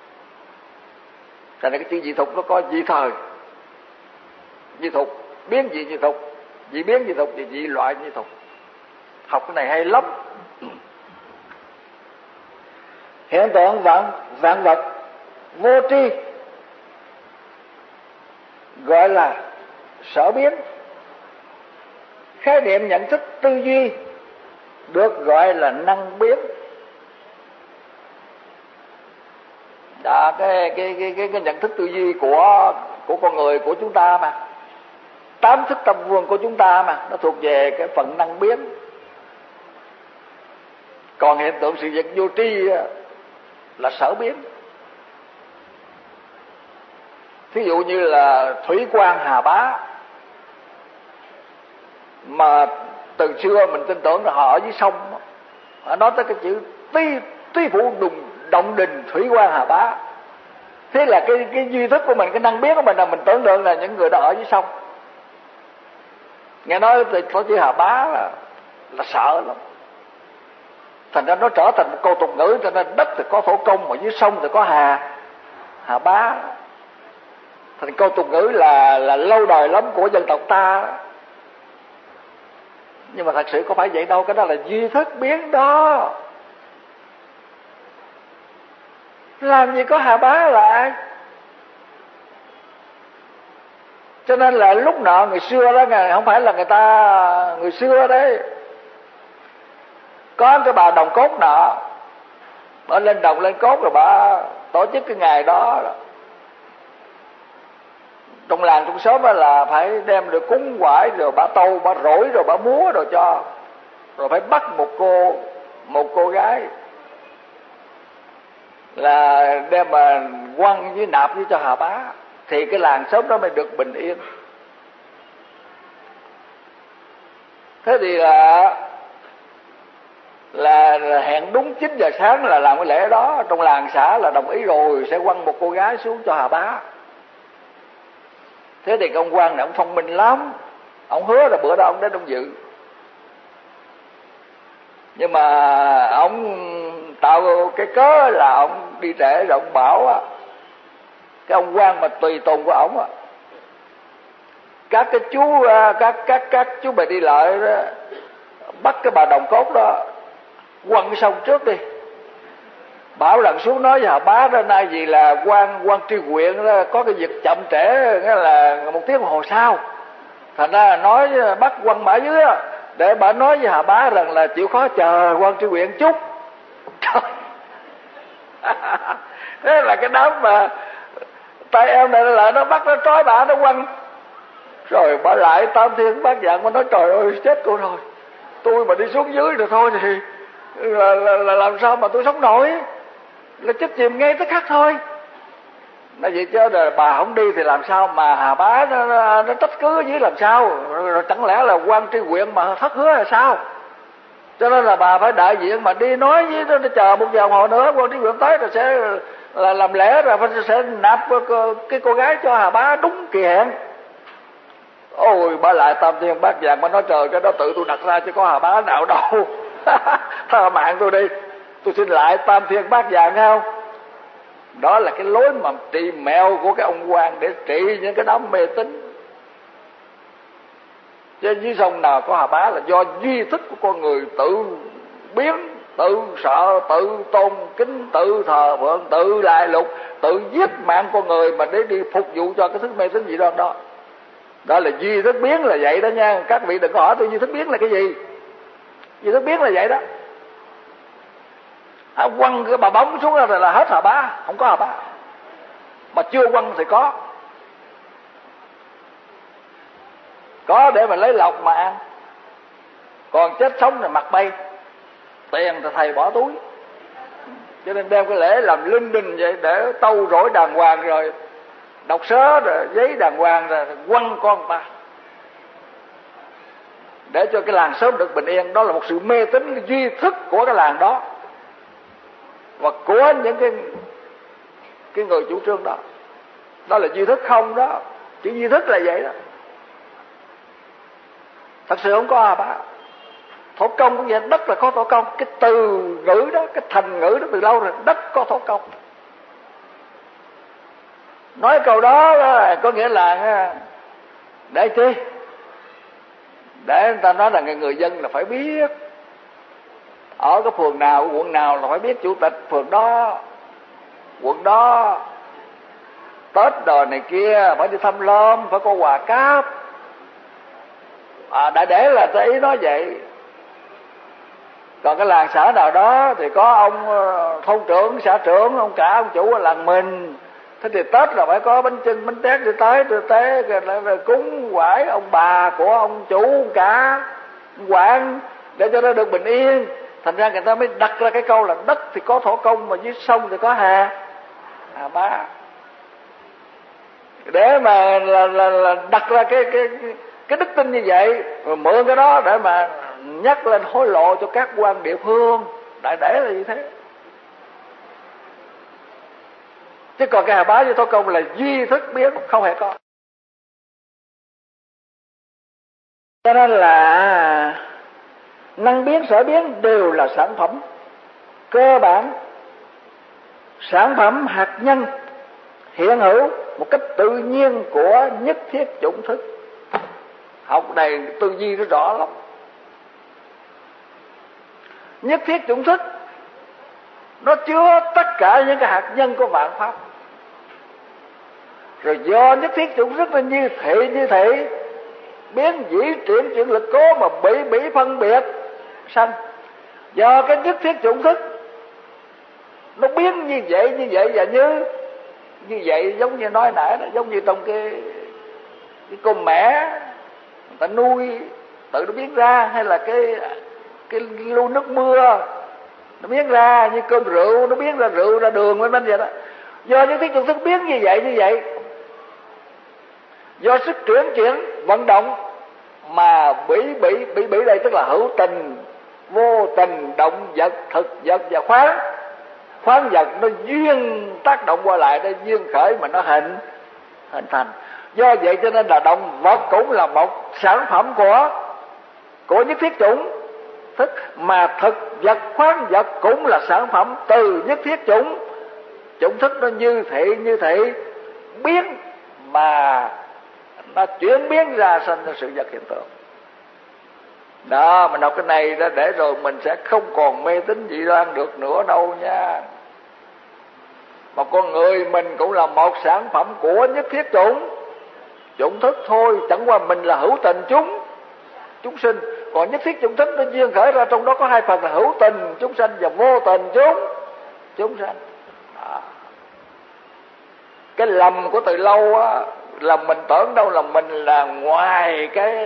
[SPEAKER 2] Cho nên cái chữ dị thục nó có dị thời dị thục, biến dị dị thục, dị biến dị thục và dị loại dị thục. Học cái này hay lắm. Hiện tượng vạn vạn vật vô tri gọi là sở biến. Khái niệm nhận thức tư duy được gọi là năng biến. Đó, cái, cái, cái, cái, cái nhận thức tư duy của của con người, của chúng ta mà, tám thức tâm vương của chúng ta mà, nó thuộc về cái phần năng biến. Còn hiện tượng sự vật vô tri là sở biến. Thí dụ như là thủy quan Hà Bá, mà từ xưa mình tin tưởng là họ ở dưới sông, họ nói tới cái chữ tuy tuy phủ đùng động đình thủy quan Hà Bá. Thế là cái cái duy thức của mình, cái năng biết của mình là mình tưởng tượng là những người đó ở dưới sông. Nghe nói thì có chữ Hà Bá là, là sợ lắm. Thành ra nó trở thành một câu tục ngữ, cho nên đất thì có thổ công, mà dưới sông thì có Hà Hà Bá. Thành câu tục ngữ là là lâu đời lắm của dân tộc ta. Nhưng mà thật sự có phải vậy đâu, cái đó là duy thức biến đó. Làm gì có Hà Bá lại. Cho nên là lúc nọ người xưa đó, không phải là người ta người xưa đấy, có cái bà đồng cốt nọ, bà lên đồng lên cốt rồi bà tổ chức cái ngày đó. Trong làng trong xóm là phải đem được cúng quải, rồi bà tâu bà rỗi, rồi bà múa rồi cho, rồi phải bắt một cô một cô gái là đem mà quăng với nạp với cho Hà Bá, thì cái làng xóm đó mới được bình yên. Thế thì là, là là hẹn đúng chín giờ sáng là làm cái lễ đó. Trong làng xã là đồng ý rồi, sẽ quăng một cô gái xuống cho Hà Bá. Thế thì ông quan này ông thông minh lắm, ông hứa là bữa đó ông đến ông dự. Nhưng mà ông tạo cái cớ là ông đi trễ, rồi ông bảo á, cái ông quan mà tùy tùng của ông á, các cái chú các các các chú bà đi lợi đó, bắt cái bà đồng cốt đó quăng xong trước đi, bảo rằng xuống nói với Hà Bá đó, nay vì là quan quan tri huyện đó, có cái việc chậm trễ nghĩa là một tiếng đồng hồ sau, thành ra là nói bắt quăng bả dưới đó, để bà nói với Hà Bá rằng là chịu khó chờ quan tri huyện chút. Trời. Thế là cái đám mà tay em này lại nó bắt nó trói bà, nó quăng. Rồi bà lại tam thiên bát dạng mà nói trời ơi chết cô rồi, tôi mà đi xuống dưới rồi thôi thì là, là, là làm sao mà tôi sống nổi, là chết chìm ngay tức khắc thôi. Nói vậy chứ là bà không đi thì làm sao mà Hà Bá nó, nó, nó trách cứ ở dưới làm sao, rồi, rồi chẳng lẽ là quan tri huyện mà thất hứa là sao? Cho nên là bà phải đại diện mà đi nói với nó, chờ một giờ hồi nữa quan tri huyện tới rồi sẽ là làm lễ, rồi sẽ nạp cái cô gái cho Hà Bá đúng kỳ hẹn. Ôi bà lại tam thiên bát dạng mà nói trời, cái đó tự tôi đặt ra chứ có Hà Bá nào đâu. Tha mạng tôi đi, tôi xin lại tam thiên bát dạng không? Đó là cái lối mà trị mẹo của cái ông quan để trị những cái đám mê tín. Chứ dưới sông nào có Hà Bá là do duy thức của con người tự biến, tự sợ, tự tôn kính, tự thờ phượng, tự lại lục, tự giết mạng con người mà để đi phục vụ cho cái thức mê tín gì đó đó. Đó là duy thức biến là vậy đó nha. Các vị đừng có hỏi tôi duy thức biến là cái gì. Duy thức biến là vậy đó. À, quăng cái bà bóng xuống là, là hết Hà Bá, không có Hà Bá. Mà chưa quăng thì có. Có để mà lấy lộc mà ăn. Còn chết sống là mặt bay, tiền thì thầy bỏ túi. Cho nên đem cái lễ làm linh đình vậy để tâu rỗi đàng hoàng, rồi đọc sớ rồi giấy đàng hoàng, rồi quăng con ta để cho cái làng sớm được bình yên. Đó là một sự mê tín duy thức của cái làng đó và của những cái cái người chủ trương đó. Đó là duy thức không đó, chữ duy thức là vậy đó. Thật sự không có Hà Bá. Thổ công cũng vậy, đất là có thổ công. Cái từ ngữ đó, cái thành ngữ đó từ lâu rồi, đất có thổ công. Nói câu đó là có nghĩa là để chi? Để người ta nói là người dân là phải biết ở cái phường nào, quận nào là phải biết chủ tịch phường đó, quận đó, Tết đời này kia phải đi thăm lom, phải có quà cáp. À, đại để là cái ý nói vậy. Còn cái làng xã nào đó thì có ông thôn trưởng, xã trưởng, ông cả, ông chủ ở làng mình. Thế thì Tết là phải có bánh chưng, bánh tét đi tới, đi tế, rồi cúng quải ông bà của ông chủ, ông cả, ông quản, để cho nó được bình yên. Thành ra người ta mới đặt ra cái câu là đất thì có thổ công mà dưới sông thì có Hà Hà Bá. Để mà là, là, là đặt ra cái cái cái đức tin như vậy, rồi mượn cái đó để mà nhắc lên hối lộ cho các quan địa phương. Đại để là như thế. Chứ còn cái Hà Bá với thổ công là duy thức biến, không hề có. Cho nên là năng biến sở biến đều là sản phẩm cơ bản, sản phẩm hạt nhân hiện hữu một cách tự nhiên của nhất thiết chủng thức. Học này tư duy nó rõ lắm. Nhất thiết chủng thức nó chứa tất cả những cái hạt nhân của vạn pháp. Rồi do nhất thiết chủng thức nó như thị như thị, biến dĩ triển chuyển lực cố mà bị bị phân biệt sanh. Do cái nhất thiết chủng thức nó biến như vậy như vậy và như như vậy, giống như nói nãy đó, giống như trong cái cái con mẹ người ta nuôi tự nó biến ra, hay là cái cái lu nước mưa nó biến ra như cơm rượu, nó biến ra rượu, ra đường vân vân vậy đó. Do những thiết chủng thức biến như vậy như vậy, do sức chuyển chuyển vận động mà bỉ bỉ bỉ bỉ đây tức là hữu tình, vô tình, động vật, thực vật và khoáng. Khoáng vật nó duyên tác động qua lại, nó duyên khởi mà nó hình hình thành. Do vậy cho nên là động vật cũng là một sản phẩm của của nhất thiết chủng thức, mà thực vật, khoáng vật cũng là sản phẩm từ nhất thiết chủng chủng thức. Nó như thị như thị biến mà nó chuyển biến ra sinh ra sự vật hiện tượng. Đó, mình đọc cái này đó để rồi mình sẽ không còn mê tín dị đoan được nữa đâu nha. Mà con người mình cũng là một sản phẩm của nhất thiết chủng chủng thức thôi, chẳng qua mình là hữu tình chúng chúng sinh, còn nhất thiết chủng thức nó duyên khởi ra, trong đó có hai phần là hữu tình chúng sanh và vô tình chúng chúng sanh. Đó. Cái lầm của từ lâu á là mình tưởng đâu là mình là ngoài cái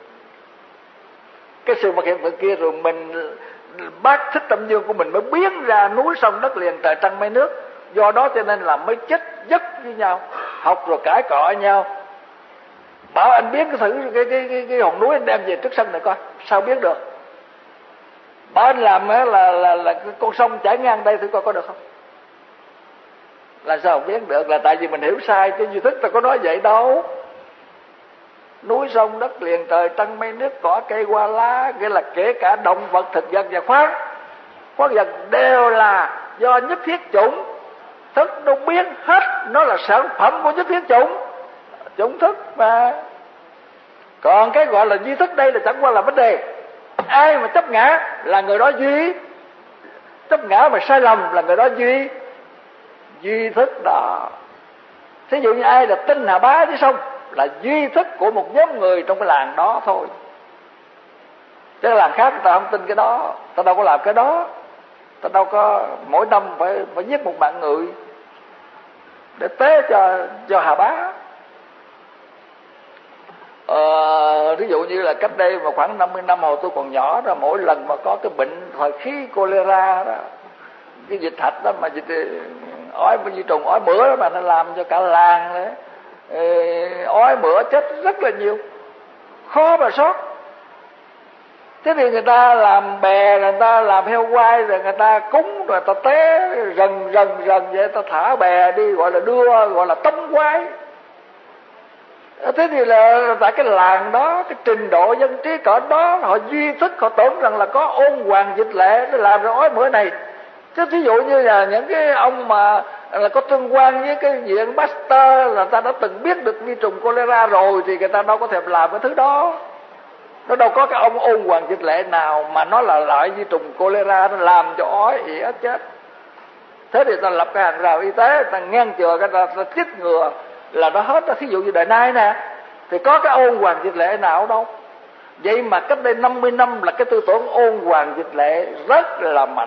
[SPEAKER 2] cái sự vật hiện tượng kia, rồi mình bác thích tâm dương của mình mới biến ra núi sông đất liền trời trăng mây nước. Do đó cho nên là mới chết dứt với nhau, học rồi cãi cọ nhau. Bảo anh biến cái thử cái cái cái, cái hòn núi anh đem về trước sân này coi, sao biết được? Bảo anh làm là là là, là cái con sông chảy ngang đây thử coi có được không? Là sao không biết được? Là tại vì mình hiểu sai chứ duy thức ta có nói vậy đâu. Núi sông đất liền trời trăng mây nước cỏ cây hoa lá, nghĩa là kể cả động vật, thực vật và khoáng khoáng vật đều là do nhất thiết chủng thức nó biến hết, nó là sản phẩm của nhất thiết chủng chủng thức mà. Còn cái gọi là duy thức đây là chẳng qua là vấn đề. Ai mà chấp ngã là người đó duy, chấp ngã mà sai lầm là người đó duy duy thức đó. Thí dụ như ai là tin Hà Bá chứ xong là duy thức của một nhóm người trong cái làng đó thôi, chứ làng khác người ta không tin cái đó, ta đâu có làm cái đó, ta đâu có mỗi năm phải phải giết một mạng người để tế cho cho Hà Bá. Ờ, ví dụ như là cách đây mà khoảng năm mươi năm hồi tôi còn nhỏ đó, mỗi lần mà có cái bệnh thời khí cholera đó, cái dịch hạch đó mà dịch ói di trùng ói mửa đó mà nó làm cho cả làng đấy ói mửa chết rất là nhiều, khó mà sót. Thế thì người ta làm bè, người ta làm heo quay, rồi người ta cúng, rồi ta té rần rần rần vậy, ta thả bè đi gọi là đưa, gọi là tống quái. Thế thì là tại cái làng đó, cái trình độ dân trí cỡ đó, họ duy thức, họ tưởng rằng là có ôn hoàng dịch lệ để làm ra ói mửa này. Chứ ví dụ như là những cái ông mà là có tương quan với cái viện Pasteur, là ta đã từng biết được vi trùng cholera rồi, thì người ta đâu có thể làm cái thứ đó. Nó đâu có cái ông ôn hoàng dịch lệ nào mà nó là loại vi trùng cholera nó làm cho ói ỉa chết. Thế thì ta lập cái hàng rào y tế, ta ngăn chừa cái ta, ta chích ngừa là nó hết. Thí dụ như đời nay nè, thì có cái ôn hoàng dịch lệ nào đâu. Vậy mà cách đây năm mươi năm là cái tư tưởng ôn hoàng dịch lệ rất là mạnh.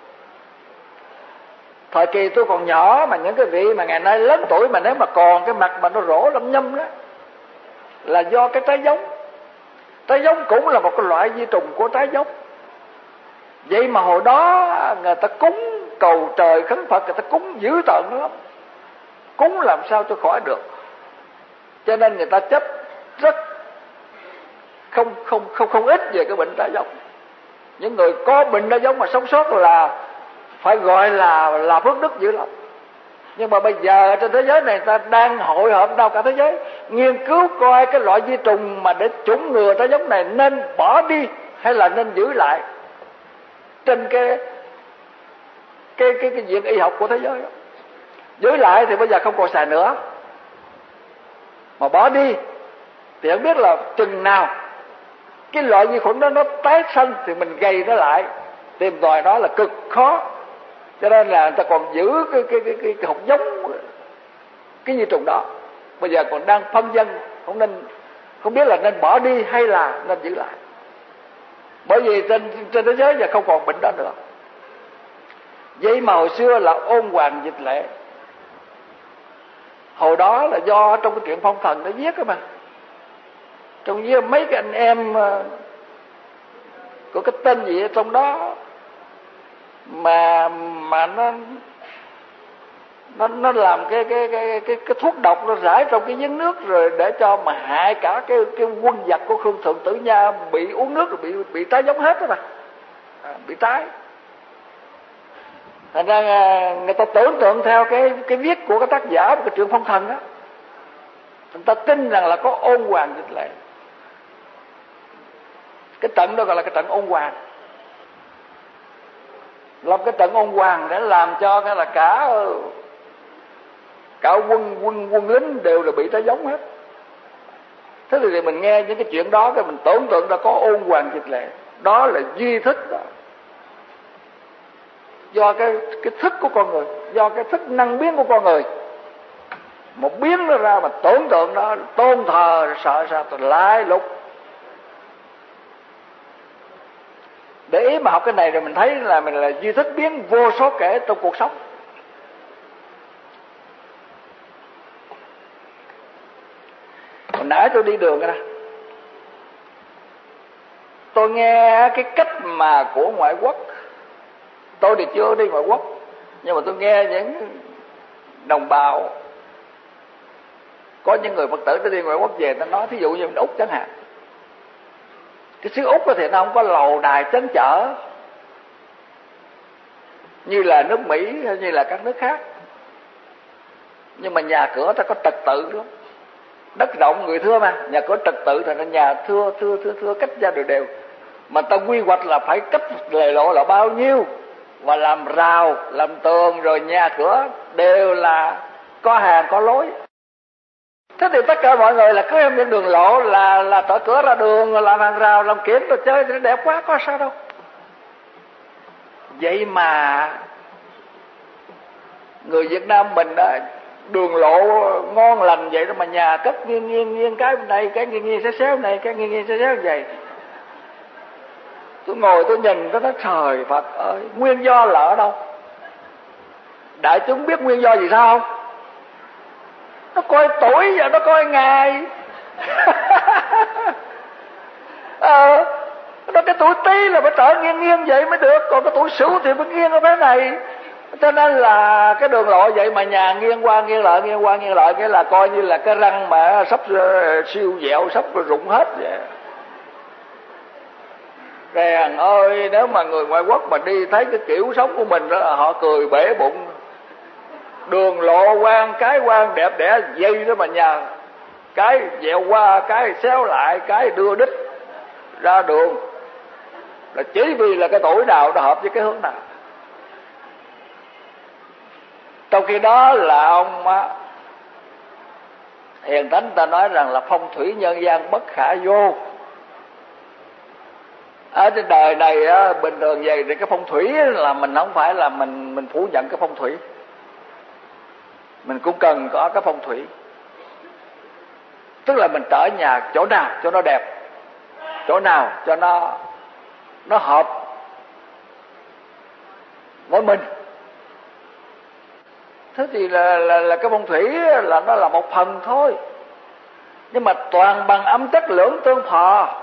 [SPEAKER 2] Thời kỳ tôi còn nhỏ mà những cái vị mà ngày nay lớn tuổi mà nếu mà còn cái mặt mà nó rỗ lăm nhâm đó, là do cái trái giống. Trái giống cũng là một cái loại vi trùng của trái giống. Vậy mà hồi đó người ta cúng cầu trời khấn Phật, người ta cúng dữ tợn lắm, cúng làm sao cho khỏi được. Cho nên người ta chấp rất không không không không ít về cái bệnh trái giống. Những người có bệnh trái giống mà sống sót là phải gọi là là phước đức dữ lắm. Nhưng mà bây giờ trên thế giới này người ta đang hội họp đâu cả thế giới nghiên cứu coi cái loại vi trùng mà để chủng ngừa trái giống này nên bỏ đi hay là nên giữ lại trên cái cái cái cái viện y học của thế giới đó. Giữ lại thì bây giờ không còn xài nữa, mà bỏ đi thì không biết là chừng nào cái loại vi khuẩn đó nó tái sanh thì mình gây nó lại, tìm tòi nó là cực khó. Cho nên là người ta còn giữ cái cái cái cái, cái hạt giống cái vi trùng đó, bây giờ còn đang phân vân, không nên không biết là nên bỏ đi hay là nên giữ lại. Bởi vì trên trên thế giới giờ không còn bệnh đó nữa. Vậy mà hồi xưa là ôn hoàng dịch lệ. Hồi đó là do trong cái truyện phong thần nó viết đó mà, trong với mấy cái anh em có cái tên gì ở trong đó mà mà nó nó nó làm cái cái cái cái cái thuốc độc nó rải trong cái giếng nước, rồi để cho mà hại cả cái cái quân giặc của Khương Thượng Tử Nha bị uống nước rồi bị bị tái giống hết đó mà, à, bị tái. Thành ra người ta tưởng tượng theo cái cái viết của cái tác giả của cái Truyện Phong Thần đó, người ta tin rằng là có ôn hoàng dịch lệ. Cái trận đó gọi là cái trận ôn hoàng, làm cái trận ôn hoàng để làm cho cái là cả cả quân quân quân lính đều là bị tái giống hết. Thế thì mình nghe những cái chuyện đó cái mình tưởng tượng ra có ôn hoàng dịch lệ, đó là duy thức đó, do cái cái thức của con người, do cái thức năng biến của con người, một biến nó ra mà tưởng tượng đó, tôn thờ sợ sao tôi lái lục. Để ý mà học cái này rồi mình thấy là mình là duy thức biến vô số kể trong cuộc sống. Hồi nãy tôi đi đường đó, tôi nghe cái cách mà của ngoại quốc. Tôi thì chưa đi ngoại quốc, nhưng mà tôi nghe những đồng bào, có những người Phật tử đi ngoại quốc về, ta nói thí dụ như bên Úc chẳng hạn. Cái xứ Úc thì nó không có lầu đài chấn chở như là nước Mỹ hay như là các nước khác, nhưng mà nhà cửa ta có trật tự lắm. Đất rộng người thưa mà, nhà cửa trật tự thì nhà thưa thưa thưa thưa cách ra đều đều. Mà ta quy hoạch là phải cách lề lộ là bao nhiêu, và làm rào, làm tường, rồi nhà cửa đều là có hàng có lối. Thế thì tất cả mọi người là cứ em những đường lộ là là mở cửa ra đường, làm hàng rào, làm kiển rồi chơi thì đẹp quá, có sao đâu. Vậy mà người Việt Nam mình đó, đường lộ ngon lành vậy đó mà nhà cất nghiêng nghiêng nghiêng cái bên này, cái nghiêng nghiêng xéo xéo này, cái nghiêng nghiêng xéo xéo vậy. Tôi ngồi tôi nhìn tôi nói trời Phật ơi, nguyên do là ở đâu? Đại chúng biết nguyên do gì sao không? Nó coi tuổi và nó coi ngày. Ờ, nó cái tuổi Tý là phải trở nghiêng nghiêng vậy mới được, còn cái tuổi Sửu thì phải nghiêng ở bên này. Cho nên là cái đường lộ vậy mà nhà nghiêng qua nghiêng lại, nghiêng qua nghiêng lại, nghĩa là coi như là cái răng mà sắp siêu dẹo, sắp rụng hết vậy. Rèn ơi, nếu mà người ngoại quốc mà đi thấy cái kiểu sống của mình đó là họ cười bể bụng. Đường lộ quan, cái quan đẹp đẽ dây đó mà nhà, cái dẹo qua, cái xéo lại, cái đưa đích ra đường, là chỉ vì là cái tuổi nào nó hợp với cái hướng nào. Trong khi đó là ông Hiền Thánh ta nói rằng là phong thủy nhân gian bất khả vô. Ở trên đời này á, bình thường vậy thì cái phong thủy là mình không phải là mình mình phủ nhận cái phong thủy, mình cũng cần có cái phong thủy. Tức là mình trở nhà chỗ nào cho nó đẹp, chỗ nào cho nó nó hợp với mình. Thế thì là, là, là cái phong thủy là nó là một phần thôi, nhưng mà toàn bằng âm chất lưỡng tương phò.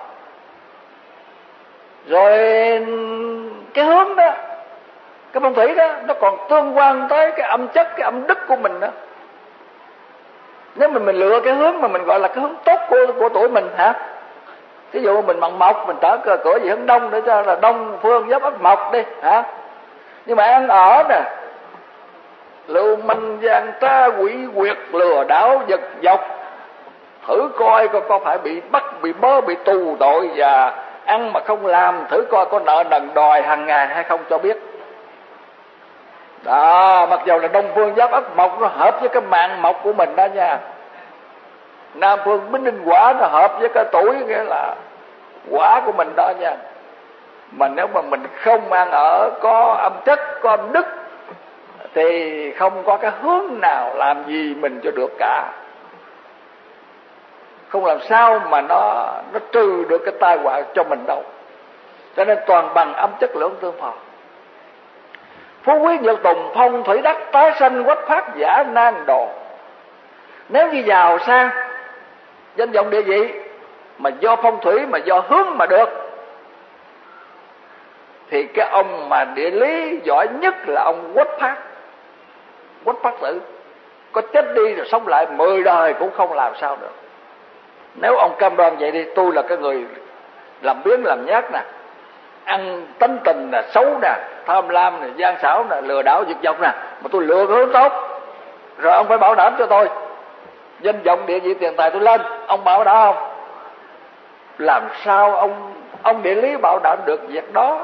[SPEAKER 2] Rồi cái hướng đó, cái phong thủy đó, nó còn tương quan tới cái âm chất, cái âm đức của mình đó. Nếu mà mình lựa cái hướng mà mình gọi là cái hướng tốt của, của tuổi mình hả, ví dụ mình bằng mộc, mình trở cửa, cửa gì hướng đông để cho là đông phương giáp ất mộc đi hả. Nhưng mà ăn ở nè, lưu manh gian trá quỷ quyệt lừa đảo giật dọc, thử coi coi có phải bị bắt, bị bớ, bị tù tội, và ăn mà không làm thử coi có nợ nần đòi hàng ngày hay không cho biết. Đó, mặc dù là đông phương giáp ất mộc nó hợp với cái mạng mộc của mình đó nha. Nam phương bính đinh quả nó hợp với cái tuổi, nghĩa là quả của mình đó nha. Mà nếu mà mình không ăn ở có âm chất, có âm đức, thì không có cái hướng nào làm gì mình cho được cả. Không làm sao mà nó nó trừ được cái tai họa cho mình đâu. Cho nên toàn bằng âm chất lưỡng tương phò. Phú quý nhược tùng phong thủy đắc, tái sanh quách phát giả nan đồ. Nếu như giàu sang, danh vọng địa vị mà do phong thủy, mà do hướng mà được, thì cái ông mà địa lý giỏi nhất là ông Quách Phát. Quách Phát Tử có chết đi rồi sống lại mười đời cũng không làm sao được. Nếu ông cam đoan vậy đi, tôi là cái người làm biếng làm nhát nè, ăn tánh tình nè, xấu nè, tham lam nè, gian xảo nè, lừa đảo giật dọc nè, mà tôi lừa hướng tốt, rồi ông phải bảo đảm cho tôi danh vọng địa vị tiền tài tôi lên, ông bảo đảm không? Làm sao ông ông địa lý bảo đảm được việc đó?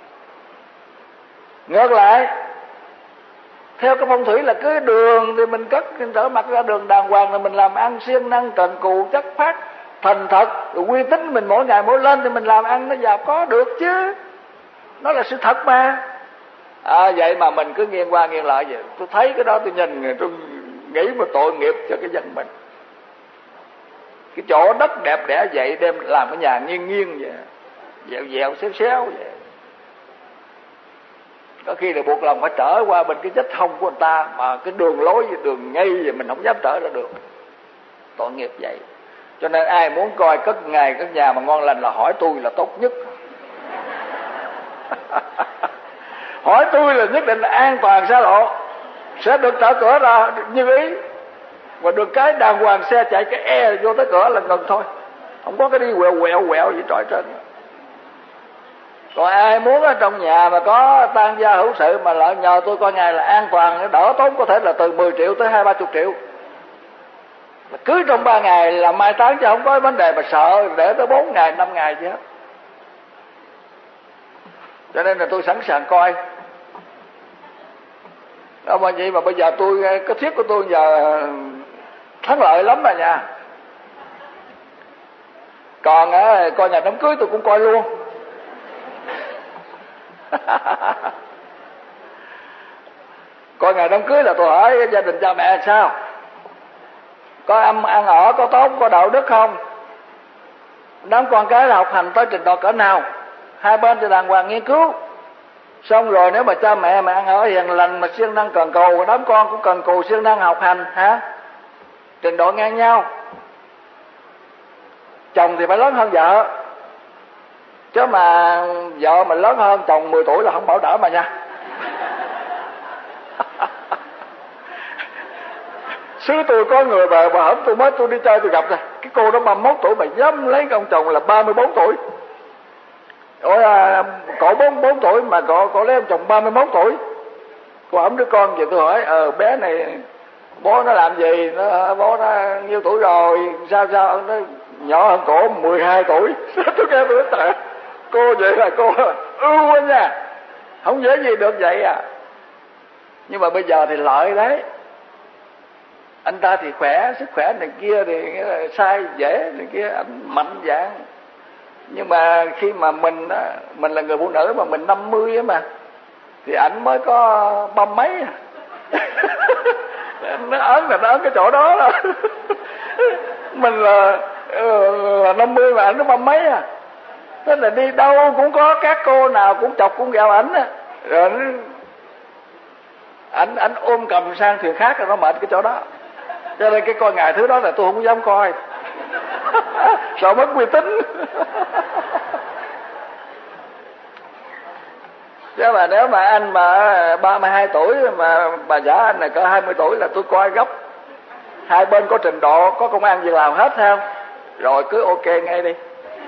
[SPEAKER 2] Ngược lại, theo cái phong thủy là cứ đường thì mình cất trở mặt ra đường đàng hoàng, là mình làm ăn siêng năng cần cù chất phát thành thật, rồi uy tín mình mỗi ngày mỗi lên thì mình làm ăn nó giàu có được chứ, nó là sự thật mà. À, vậy mà mình cứ nghiêng qua nghiêng lại vậy, tôi thấy cái đó tôi nhìn tôi nghĩ mà tội nghiệp cho cái dân mình. Cái chỗ đất đẹp đẽ vậy đem làm cái nhà nghiêng nghiêng vậy, dẹo dẹo xéo xéo vậy, có khi là buộc lòng phải trở qua bên cái vách hông của người ta, mà cái đường lối đường ngay vậy mình không dám trở ra được, tội nghiệp vậy. Cho nên ai muốn coi cất ngày cất nhà mà ngon lành là hỏi tôi là tốt nhất. Hỏi tôi là nhất định là an toàn xa lộ, sẽ được trở cửa ra như ý, và được cái đàng hoàng, xe chạy cái e vô tới cửa là ngừng thôi, không có cái đi quẹo quẹo quẹo gì trọi trên. Còn ai muốn ở trong nhà mà có tang gia hữu sự mà lại nhờ tôi coi ngày là an toàn, đỡ tốn có thể là từ mười triệu tới hai ba chục triệu, cứ trong ba ngày là mai táng, chứ không có vấn đề mà sợ để tới bốn ngày năm ngày chứ hết. Cho nên là tôi sẵn sàng coi. Đó mà vậy mà bây giờ tôi, cái thiết của tôi giờ thắng lợi lắm rồi nha. Còn á, coi nhà đám cưới tôi cũng coi luôn. Coi ngày đám cưới là tôi hỏi gia đình cha mẹ sao, có ăn, ăn ở có tốt, có đạo đức không, đám con cái là học hành tới trình độ cỡ nào, hai bên thì đàng hoàng nghiên cứu. Xong rồi nếu mà cha mẹ mà ăn ở hiền lành mà siêng năng cần cù, đám con cũng cần cù siêng năng học hành hả, trình độ ngang nhau. Chồng thì phải lớn hơn vợ, chứ mà vợ mà lớn hơn chồng mười tuổi là không bảo đảm mà nha. Xứ tôi có người bà bà hổng tôi mới tôi đi chơi tôi gặp rồi, cái cô đó ba mươi mốt tuổi mà dám lấy cái ông chồng là ba mươi bốn tuổi. Ôi à, cổ bốn mươi bốn tuổi mà cổ cổ lấy ông chồng ba mươi mốt tuổi. Cô ẵm đứa con vậy tôi hỏi ờ bé này bố nó làm gì, nó bố nó nhiêu tuổi rồi, sao sao, nó nhỏ hơn cổ mười hai tuổi. Tôi kêu tôi nói cô vậy là cô ưu quá nha, không dễ gì được vậy à. Nhưng mà bây giờ thì lợi đấy, anh ta thì khỏe, sức khỏe này kia thì sai dễ này kia, anh mạnh dạn. Nhưng mà khi mà mình mình là người phụ nữ mà mình năm mươi á mà, thì ảnh mới có ba mấy à. Nó ớn là nó ớn cái chỗ đó đó. Mình là là năm mươi mà ảnh nó ba mấy à. Thế là đi đâu cũng có các cô nào cũng chọc cũng gào ảnh á, rồi ảnh ảnh ôm cầm sang thuyền khác rồi nó mệt cái chỗ đó. Cho nên cái coi ngày thứ đó là tôi không dám coi. Sợ mất uy tín. Chứ mà nếu mà anh mà ba mươi hai tuổi mà bà giả anh này cỡ hai mươi tuổi là tôi coi gấp. Hai bên có trình độ, có công ăn việc làm hết không? Rồi cứ ok ngay đi.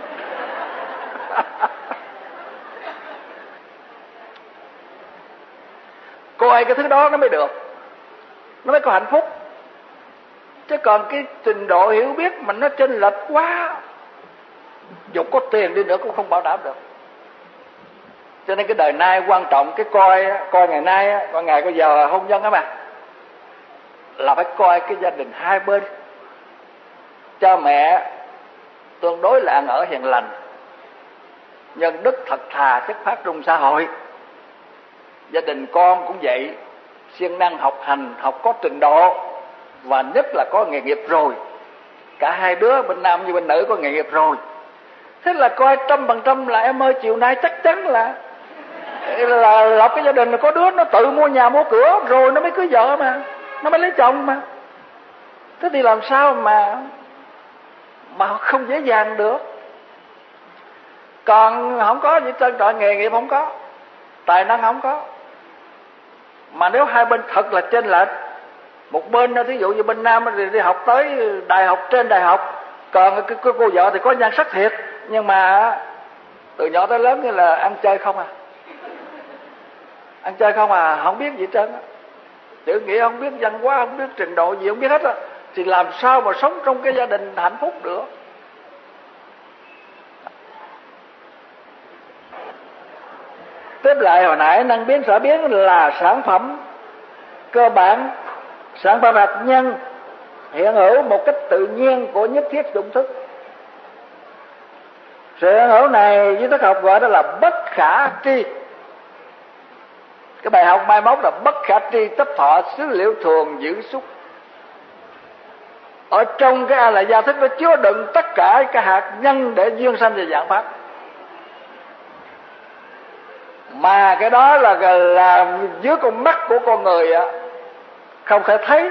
[SPEAKER 2] Coi cái thứ đó nó mới được, nó mới có hạnh phúc. Chứ còn cái trình độ hiểu biết mà nó chênh lệch quá, dù có tiền đi nữa cũng không bảo đảm được. Cho nên cái đời nay quan trọng, cái coi coi ngày nay, coi ngày coi giờ hôn nhân á mà, là phải coi cái gia đình hai bên. Cha mẹ tương đối là ăn ở hiền lành, nhân đức thật thà chất phát trong xã hội. Gia đình con cũng vậy, siêng năng học hành, học có trình độ, và nhất là có nghề nghiệp rồi. Cả hai đứa bên nam như bên nữ có nghề nghiệp rồi. Thế là coi trăm phần trăm là em ơi chiều nay chắc chắn là là lập cái gia đình, là có đứa nó tự mua nhà mua cửa rồi nó mới cưới vợ mà, nó mới lấy chồng mà. Thế thì làm sao mà mà không dễ dàng được. Còn không có gì trơn trọi, nghề nghiệp không có, tài năng không có. Mà nếu hai bên thật là chênh lệch, một bên thí dụ như bên nam thì đi học tới đại học, trên đại học, còn cái cô vợ thì có nhan sắc thiệt, nhưng mà từ nhỏ tới lớn như là ăn chơi không à, ăn chơi không à, không biết gì hết trơn á, chữ nghĩa không biết, văn hóa không biết, trình độ gì không biết hết á, thì làm sao mà sống trong cái gia đình hạnh phúc được. Tiếp lại hồi nãy, năng biến sở biến là sản phẩm cơ bản, sản phẩm hạt nhân hiện hữu một cách tự nhiên của nhất thiết dụng thức. Sự hiện hữu này duy thức học gọi đó là bất khả tri. Cái bài học mai mốt là bất khả tri chấp thọ xứ liệu thường giữ xúc. Ở trong cái A La Gia thức nó chứa đựng tất cả cái hạt nhân để duyên sanh và dạng pháp. Mà cái đó là là dưới con mắt của con người không thể thấy,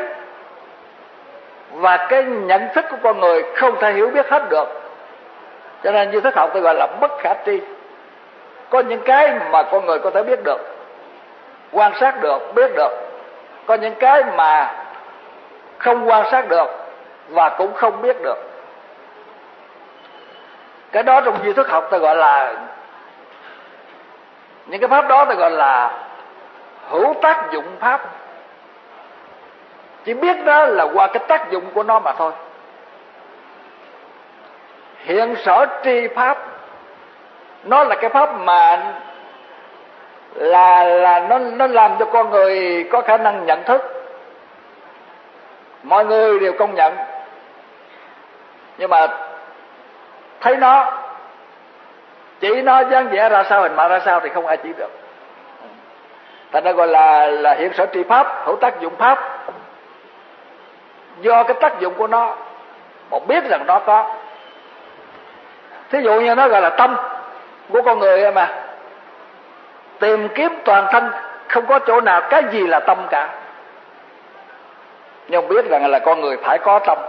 [SPEAKER 2] và cái nhận thức của con người không thể hiểu biết hết được. Cho nên duy thức học tôi gọi là bất khả tri. Có những cái mà con người có thể biết được, quan sát được, biết được. Có những cái mà không quan sát được và cũng không biết được. Cái đó trong duy thức học tôi gọi là, những cái pháp đó tôi gọi là hữu tác dụng pháp. Chỉ biết đó là qua cái tác dụng của nó mà thôi. Hiện sở tri pháp, nó là cái pháp mà là là nó nó làm cho con người có khả năng nhận thức. Mọi người đều công nhận, nhưng mà thấy nó, chỉ nó dáng vẻ ra sao, hình mà ra sao thì không ai chỉ được. Thành ra gọi là là hiện sở tri pháp, hữu tác dụng pháp. Do cái tác dụng của nó mà biết rằng nó có. Thí dụ như nó gọi là tâm của con người mà, tìm kiếm toàn thân không có chỗ nào cái gì là tâm cả, nhưng biết rằng là con người phải có tâm,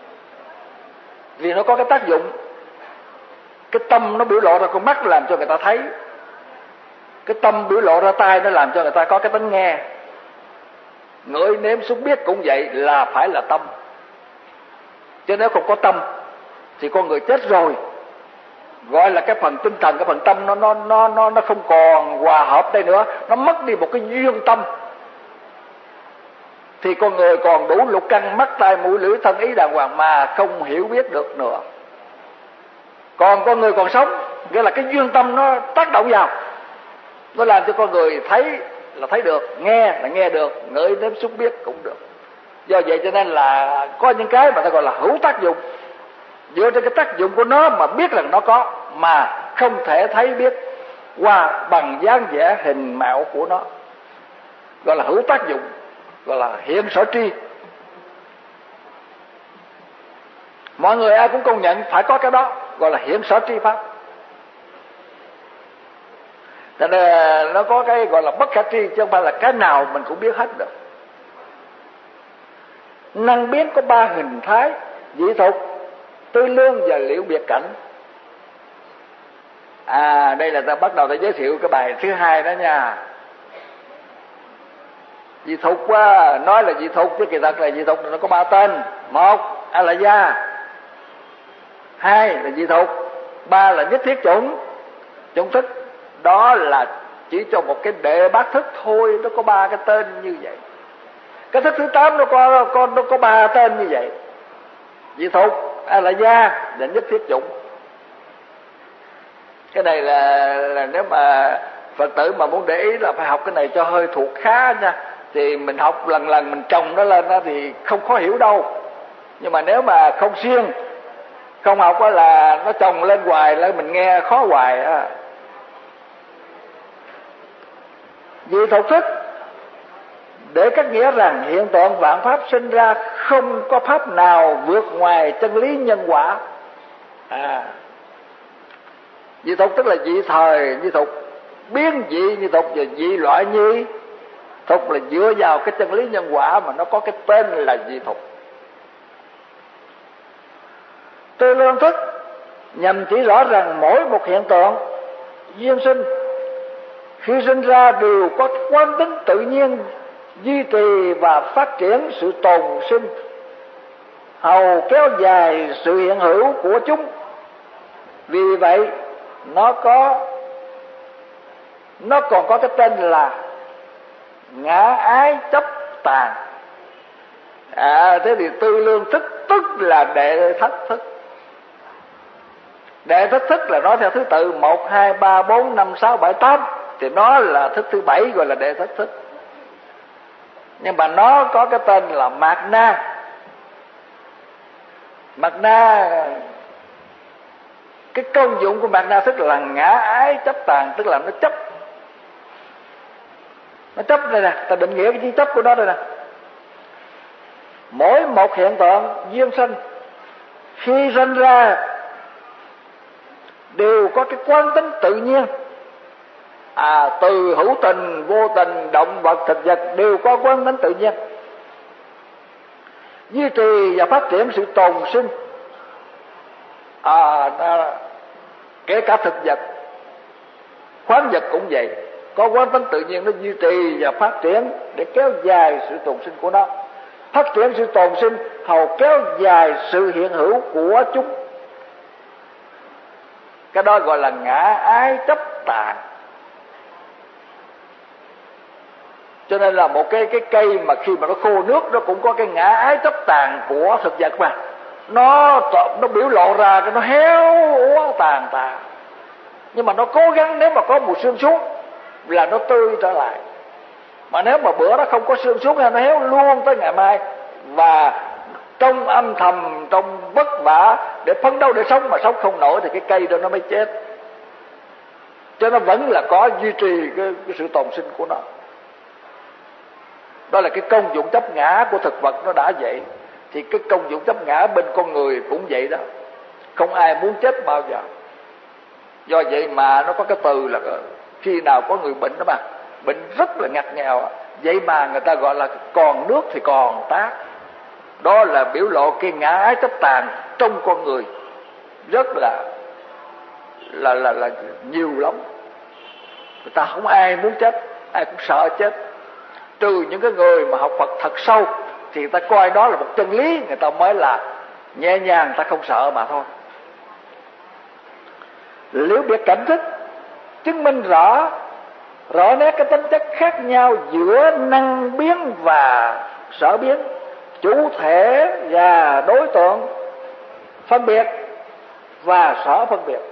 [SPEAKER 2] vì nó có cái tác dụng. Cái tâm nó biểu lộ ra con mắt làm cho người ta thấy, cái tâm biểu lộ ra tai nó làm cho người ta có cái tính nghe. Ngửi nếm xúc biết cũng vậy, là phải là tâm. Chứ nếu không có tâm thì con người chết rồi. Gọi là cái phần tinh thần, cái phần tâm nó nó nó nó nó không còn hòa hợp đây nữa, nó mất đi một cái duyên tâm. Thì con người còn đủ lục căn mắt tai mũi lưỡi thân ý đàng hoàng mà không hiểu biết được nữa. Còn con người còn sống, nghĩa là cái duyên tâm nó tác động vào, nó làm cho con người thấy là thấy được, nghe là nghe được, ngửi nếm xúc biết cũng được. Do vậy cho nên là có những cái mà ta gọi là hữu tác dụng, dựa trên cái tác dụng của nó mà biết rằng nó có, mà không thể thấy biết qua bằng dáng vẻ hình mạo của nó, gọi là hữu tác dụng, gọi là hiện sở tri. Mọi người ai cũng công nhận phải có cái đó, gọi là hiện sở tri pháp. Cho nên nó có cái gọi là bất khả tri, chứ không phải là cái nào mình cũng biết hết được. Năng biến có ba hình thái: dị thục, tư lương và liễu biệt cảnh. À, đây là ta bắt đầu ta giới thiệu cái bài thứ hai đó nha. Dị thục quá, nói là dị thục chứ kỳ thật là dị thục nó có ba tên. Một, A La Gia. Hai là dị thục. Ba là nhất thiết chủng, chủng thức. Đó là chỉ cho một cái đệ bát thức thôi, nó có ba cái tên như vậy. Cái thức thứ tám nó có con nó có ba tên như vậy: dị thục, A La Gia và nhất thiết chủng. Cái này là, là nếu mà Phật tử mà muốn để ý là phải học cái này cho hơi thuộc khá nha. Thì mình học lần lần mình trồng nó lên đó thì không khó hiểu đâu. Nhưng mà nếu mà không siêng, không học đó là nó trồng lên hoài là mình nghe khó hoài á. Dị thục thức để cách nghĩa rằng hiện tượng vạn pháp sinh ra không có pháp nào vượt ngoài chân lý nhân quả. À, dị thục tức là dị thời dị thục, biến dị dị thục và dị loại nhi thục, là dựa vào cái chân lý nhân quả mà nó có cái tên là dị thục. Tư lương thức nhằm chỉ rõ rằng mỗi một hiện tượng duyên sinh khi sinh ra đều có quán tính tự nhiên duy trì và phát triển sự tồn sinh, hầu kéo dài sự hiện hữu của chúng. Vì vậy nó có nó còn có cái tên là ngã ái chấp tàn. À, thế thì tư lương thức tức là đệ thất thức. Đệ thất thức là nói theo thứ tự một, hai, ba, bốn, năm, sáu, bảy, tám, thì nó là thức thứ bảy, gọi là đệ thất thức. Nhưng mà nó có cái tên là mạt na. Mạt na, cái công dụng của mạt na thức là ngã ái chấp tàn, tức là nó chấp. Nó chấp đây nè, ta định nghĩa cái chi chấp của nó đây nè. Mỗi một hiện tượng duyên sinh khi sinh ra đều có cái quán tính tự nhiên. À, từ hữu tình, vô tình, động vật, thực vật đều có quán tính tự nhiên, duy trì và phát triển sự tồn sinh. À, kể cả thực vật, khoáng vật cũng vậy, có quán tính tự nhiên, nó duy trì và phát triển để kéo dài sự tồn sinh của nó. Phát triển sự tồn sinh hầu kéo dài sự hiện hữu của chúng. Cái đó gọi là ngã ái chấp tàn. Cho nên là một cái cái cây mà khi mà nó khô nước, nó cũng có cái ngã ái chấp tàn của thực vật mà. Nó nó biểu lộ ra cái nó héo úa tàn tàn. Nhưng mà nó cố gắng, nếu mà có mùa sương xuống là nó tươi trở lại. Mà nếu mà bữa đó không có sương xuống hay nó héo luôn tới ngày mai, và trong âm thầm, trong vất vả để phấn đấu để sống mà sống không nổi, thì cái cây đó nó mới chết. Cho nó vẫn là có duy trì cái, cái sự tồn sinh của nó. Đó là cái công dụng chấp ngã của thực vật nó đã vậy. Thì cái công dụng chấp ngã bên con người cũng vậy đó. Không ai muốn chết bao giờ. Do vậy mà nó có cái từ là khi nào có người bệnh đó mà, bệnh rất là ngặt nghèo, vậy mà người ta gọi là còn nước thì còn tác. Đó là biểu lộ cái ngã ái chấp tàn trong con người rất là là là là nhiều lắm. Người ta không ai muốn chết, ai cũng sợ chết, trừ những cái người mà học Phật thật sâu thì người ta coi đó là một chân lý, người ta mới là nhẹ nhàng, người ta không sợ mà thôi. Liễu biệt cảnh thức chứng minh rõ rõ nét cái tính chất khác nhau giữa năng biến và sở biến, chủ thể và đối tượng phân biệt và sở phân biệt.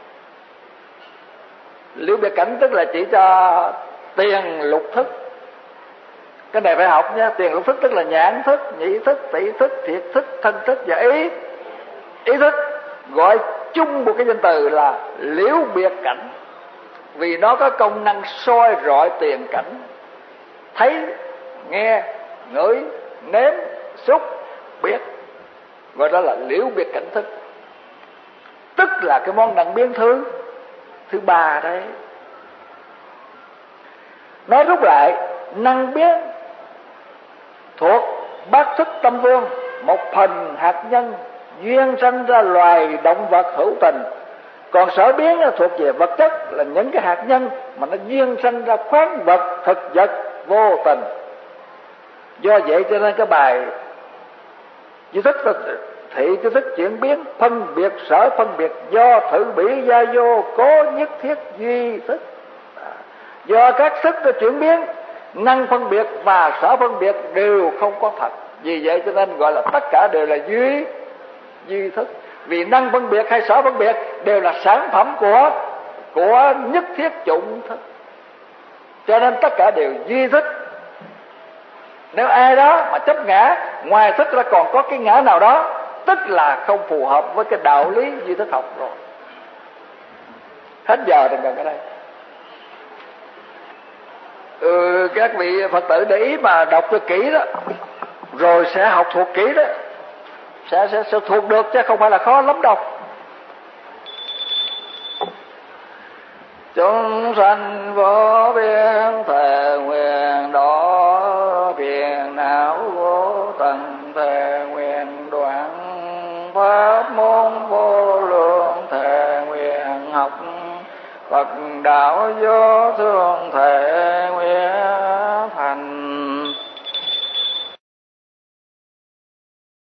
[SPEAKER 2] Liễu biệt cảnh tức là chỉ cho tiền lục thức. Cái này phải học nha. Tiền lục thức tức là nhãn thức, nhĩ thức, tỷ thức, thiệt thức, thân thức và ý ý thức, gọi chung một cái danh từ là liễu biệt cảnh, vì nó có công năng soi rọi tiền cảnh, thấy, nghe, ngửi, nếm, xúc, biết, gọi đó là liễu biệt cảnh thức. Tức là cái món năng biến thứ thứ ba đấy. Nói rút lại, năng biến thuộc bát thức tâm vương, một phần hạt nhân duyên sanh ra loài động vật hữu tình. Còn sở biến là thuộc về vật chất, là những cái hạt nhân mà nó duyên sanh ra khoáng vật, thực vật vô tình. Do vậy cho nên cái bài duy thức là thị duy thức chuyển biến, phân biệt sở phân biệt, do thử bỉ gia vô, cố nhất thiết duy thức. Do các thức nó chuyển biến, năng phân biệt và sở phân biệt đều không có thật. Vì vậy cho nên gọi là tất cả đều là duy duy thức. Vì năng phân biệt hay sở phân biệt đều là sản phẩm của của nhất thiết chủng thức. Cho nên tất cả đều duy thức. Nếu ai đó mà chấp ngã, ngoài thức ra còn có cái ngã nào đó, tức là không phù hợp với cái đạo lý duy thức học rồi. Hết giờ rồi gần ở đây. Ừ, các vị Phật tử để ý mà đọc cho kỹ đó, rồi sẽ học thuộc kỹ đó, sẽ, sẽ, sẽ thuộc được chứ không phải là khó lắm đâu. Chúng sanh vô biên thề nguyện đó, phiền não vô tận thề nguyện đoạn, pháp môn vô lượng thề nguyện học. Phật đạo vô thường thể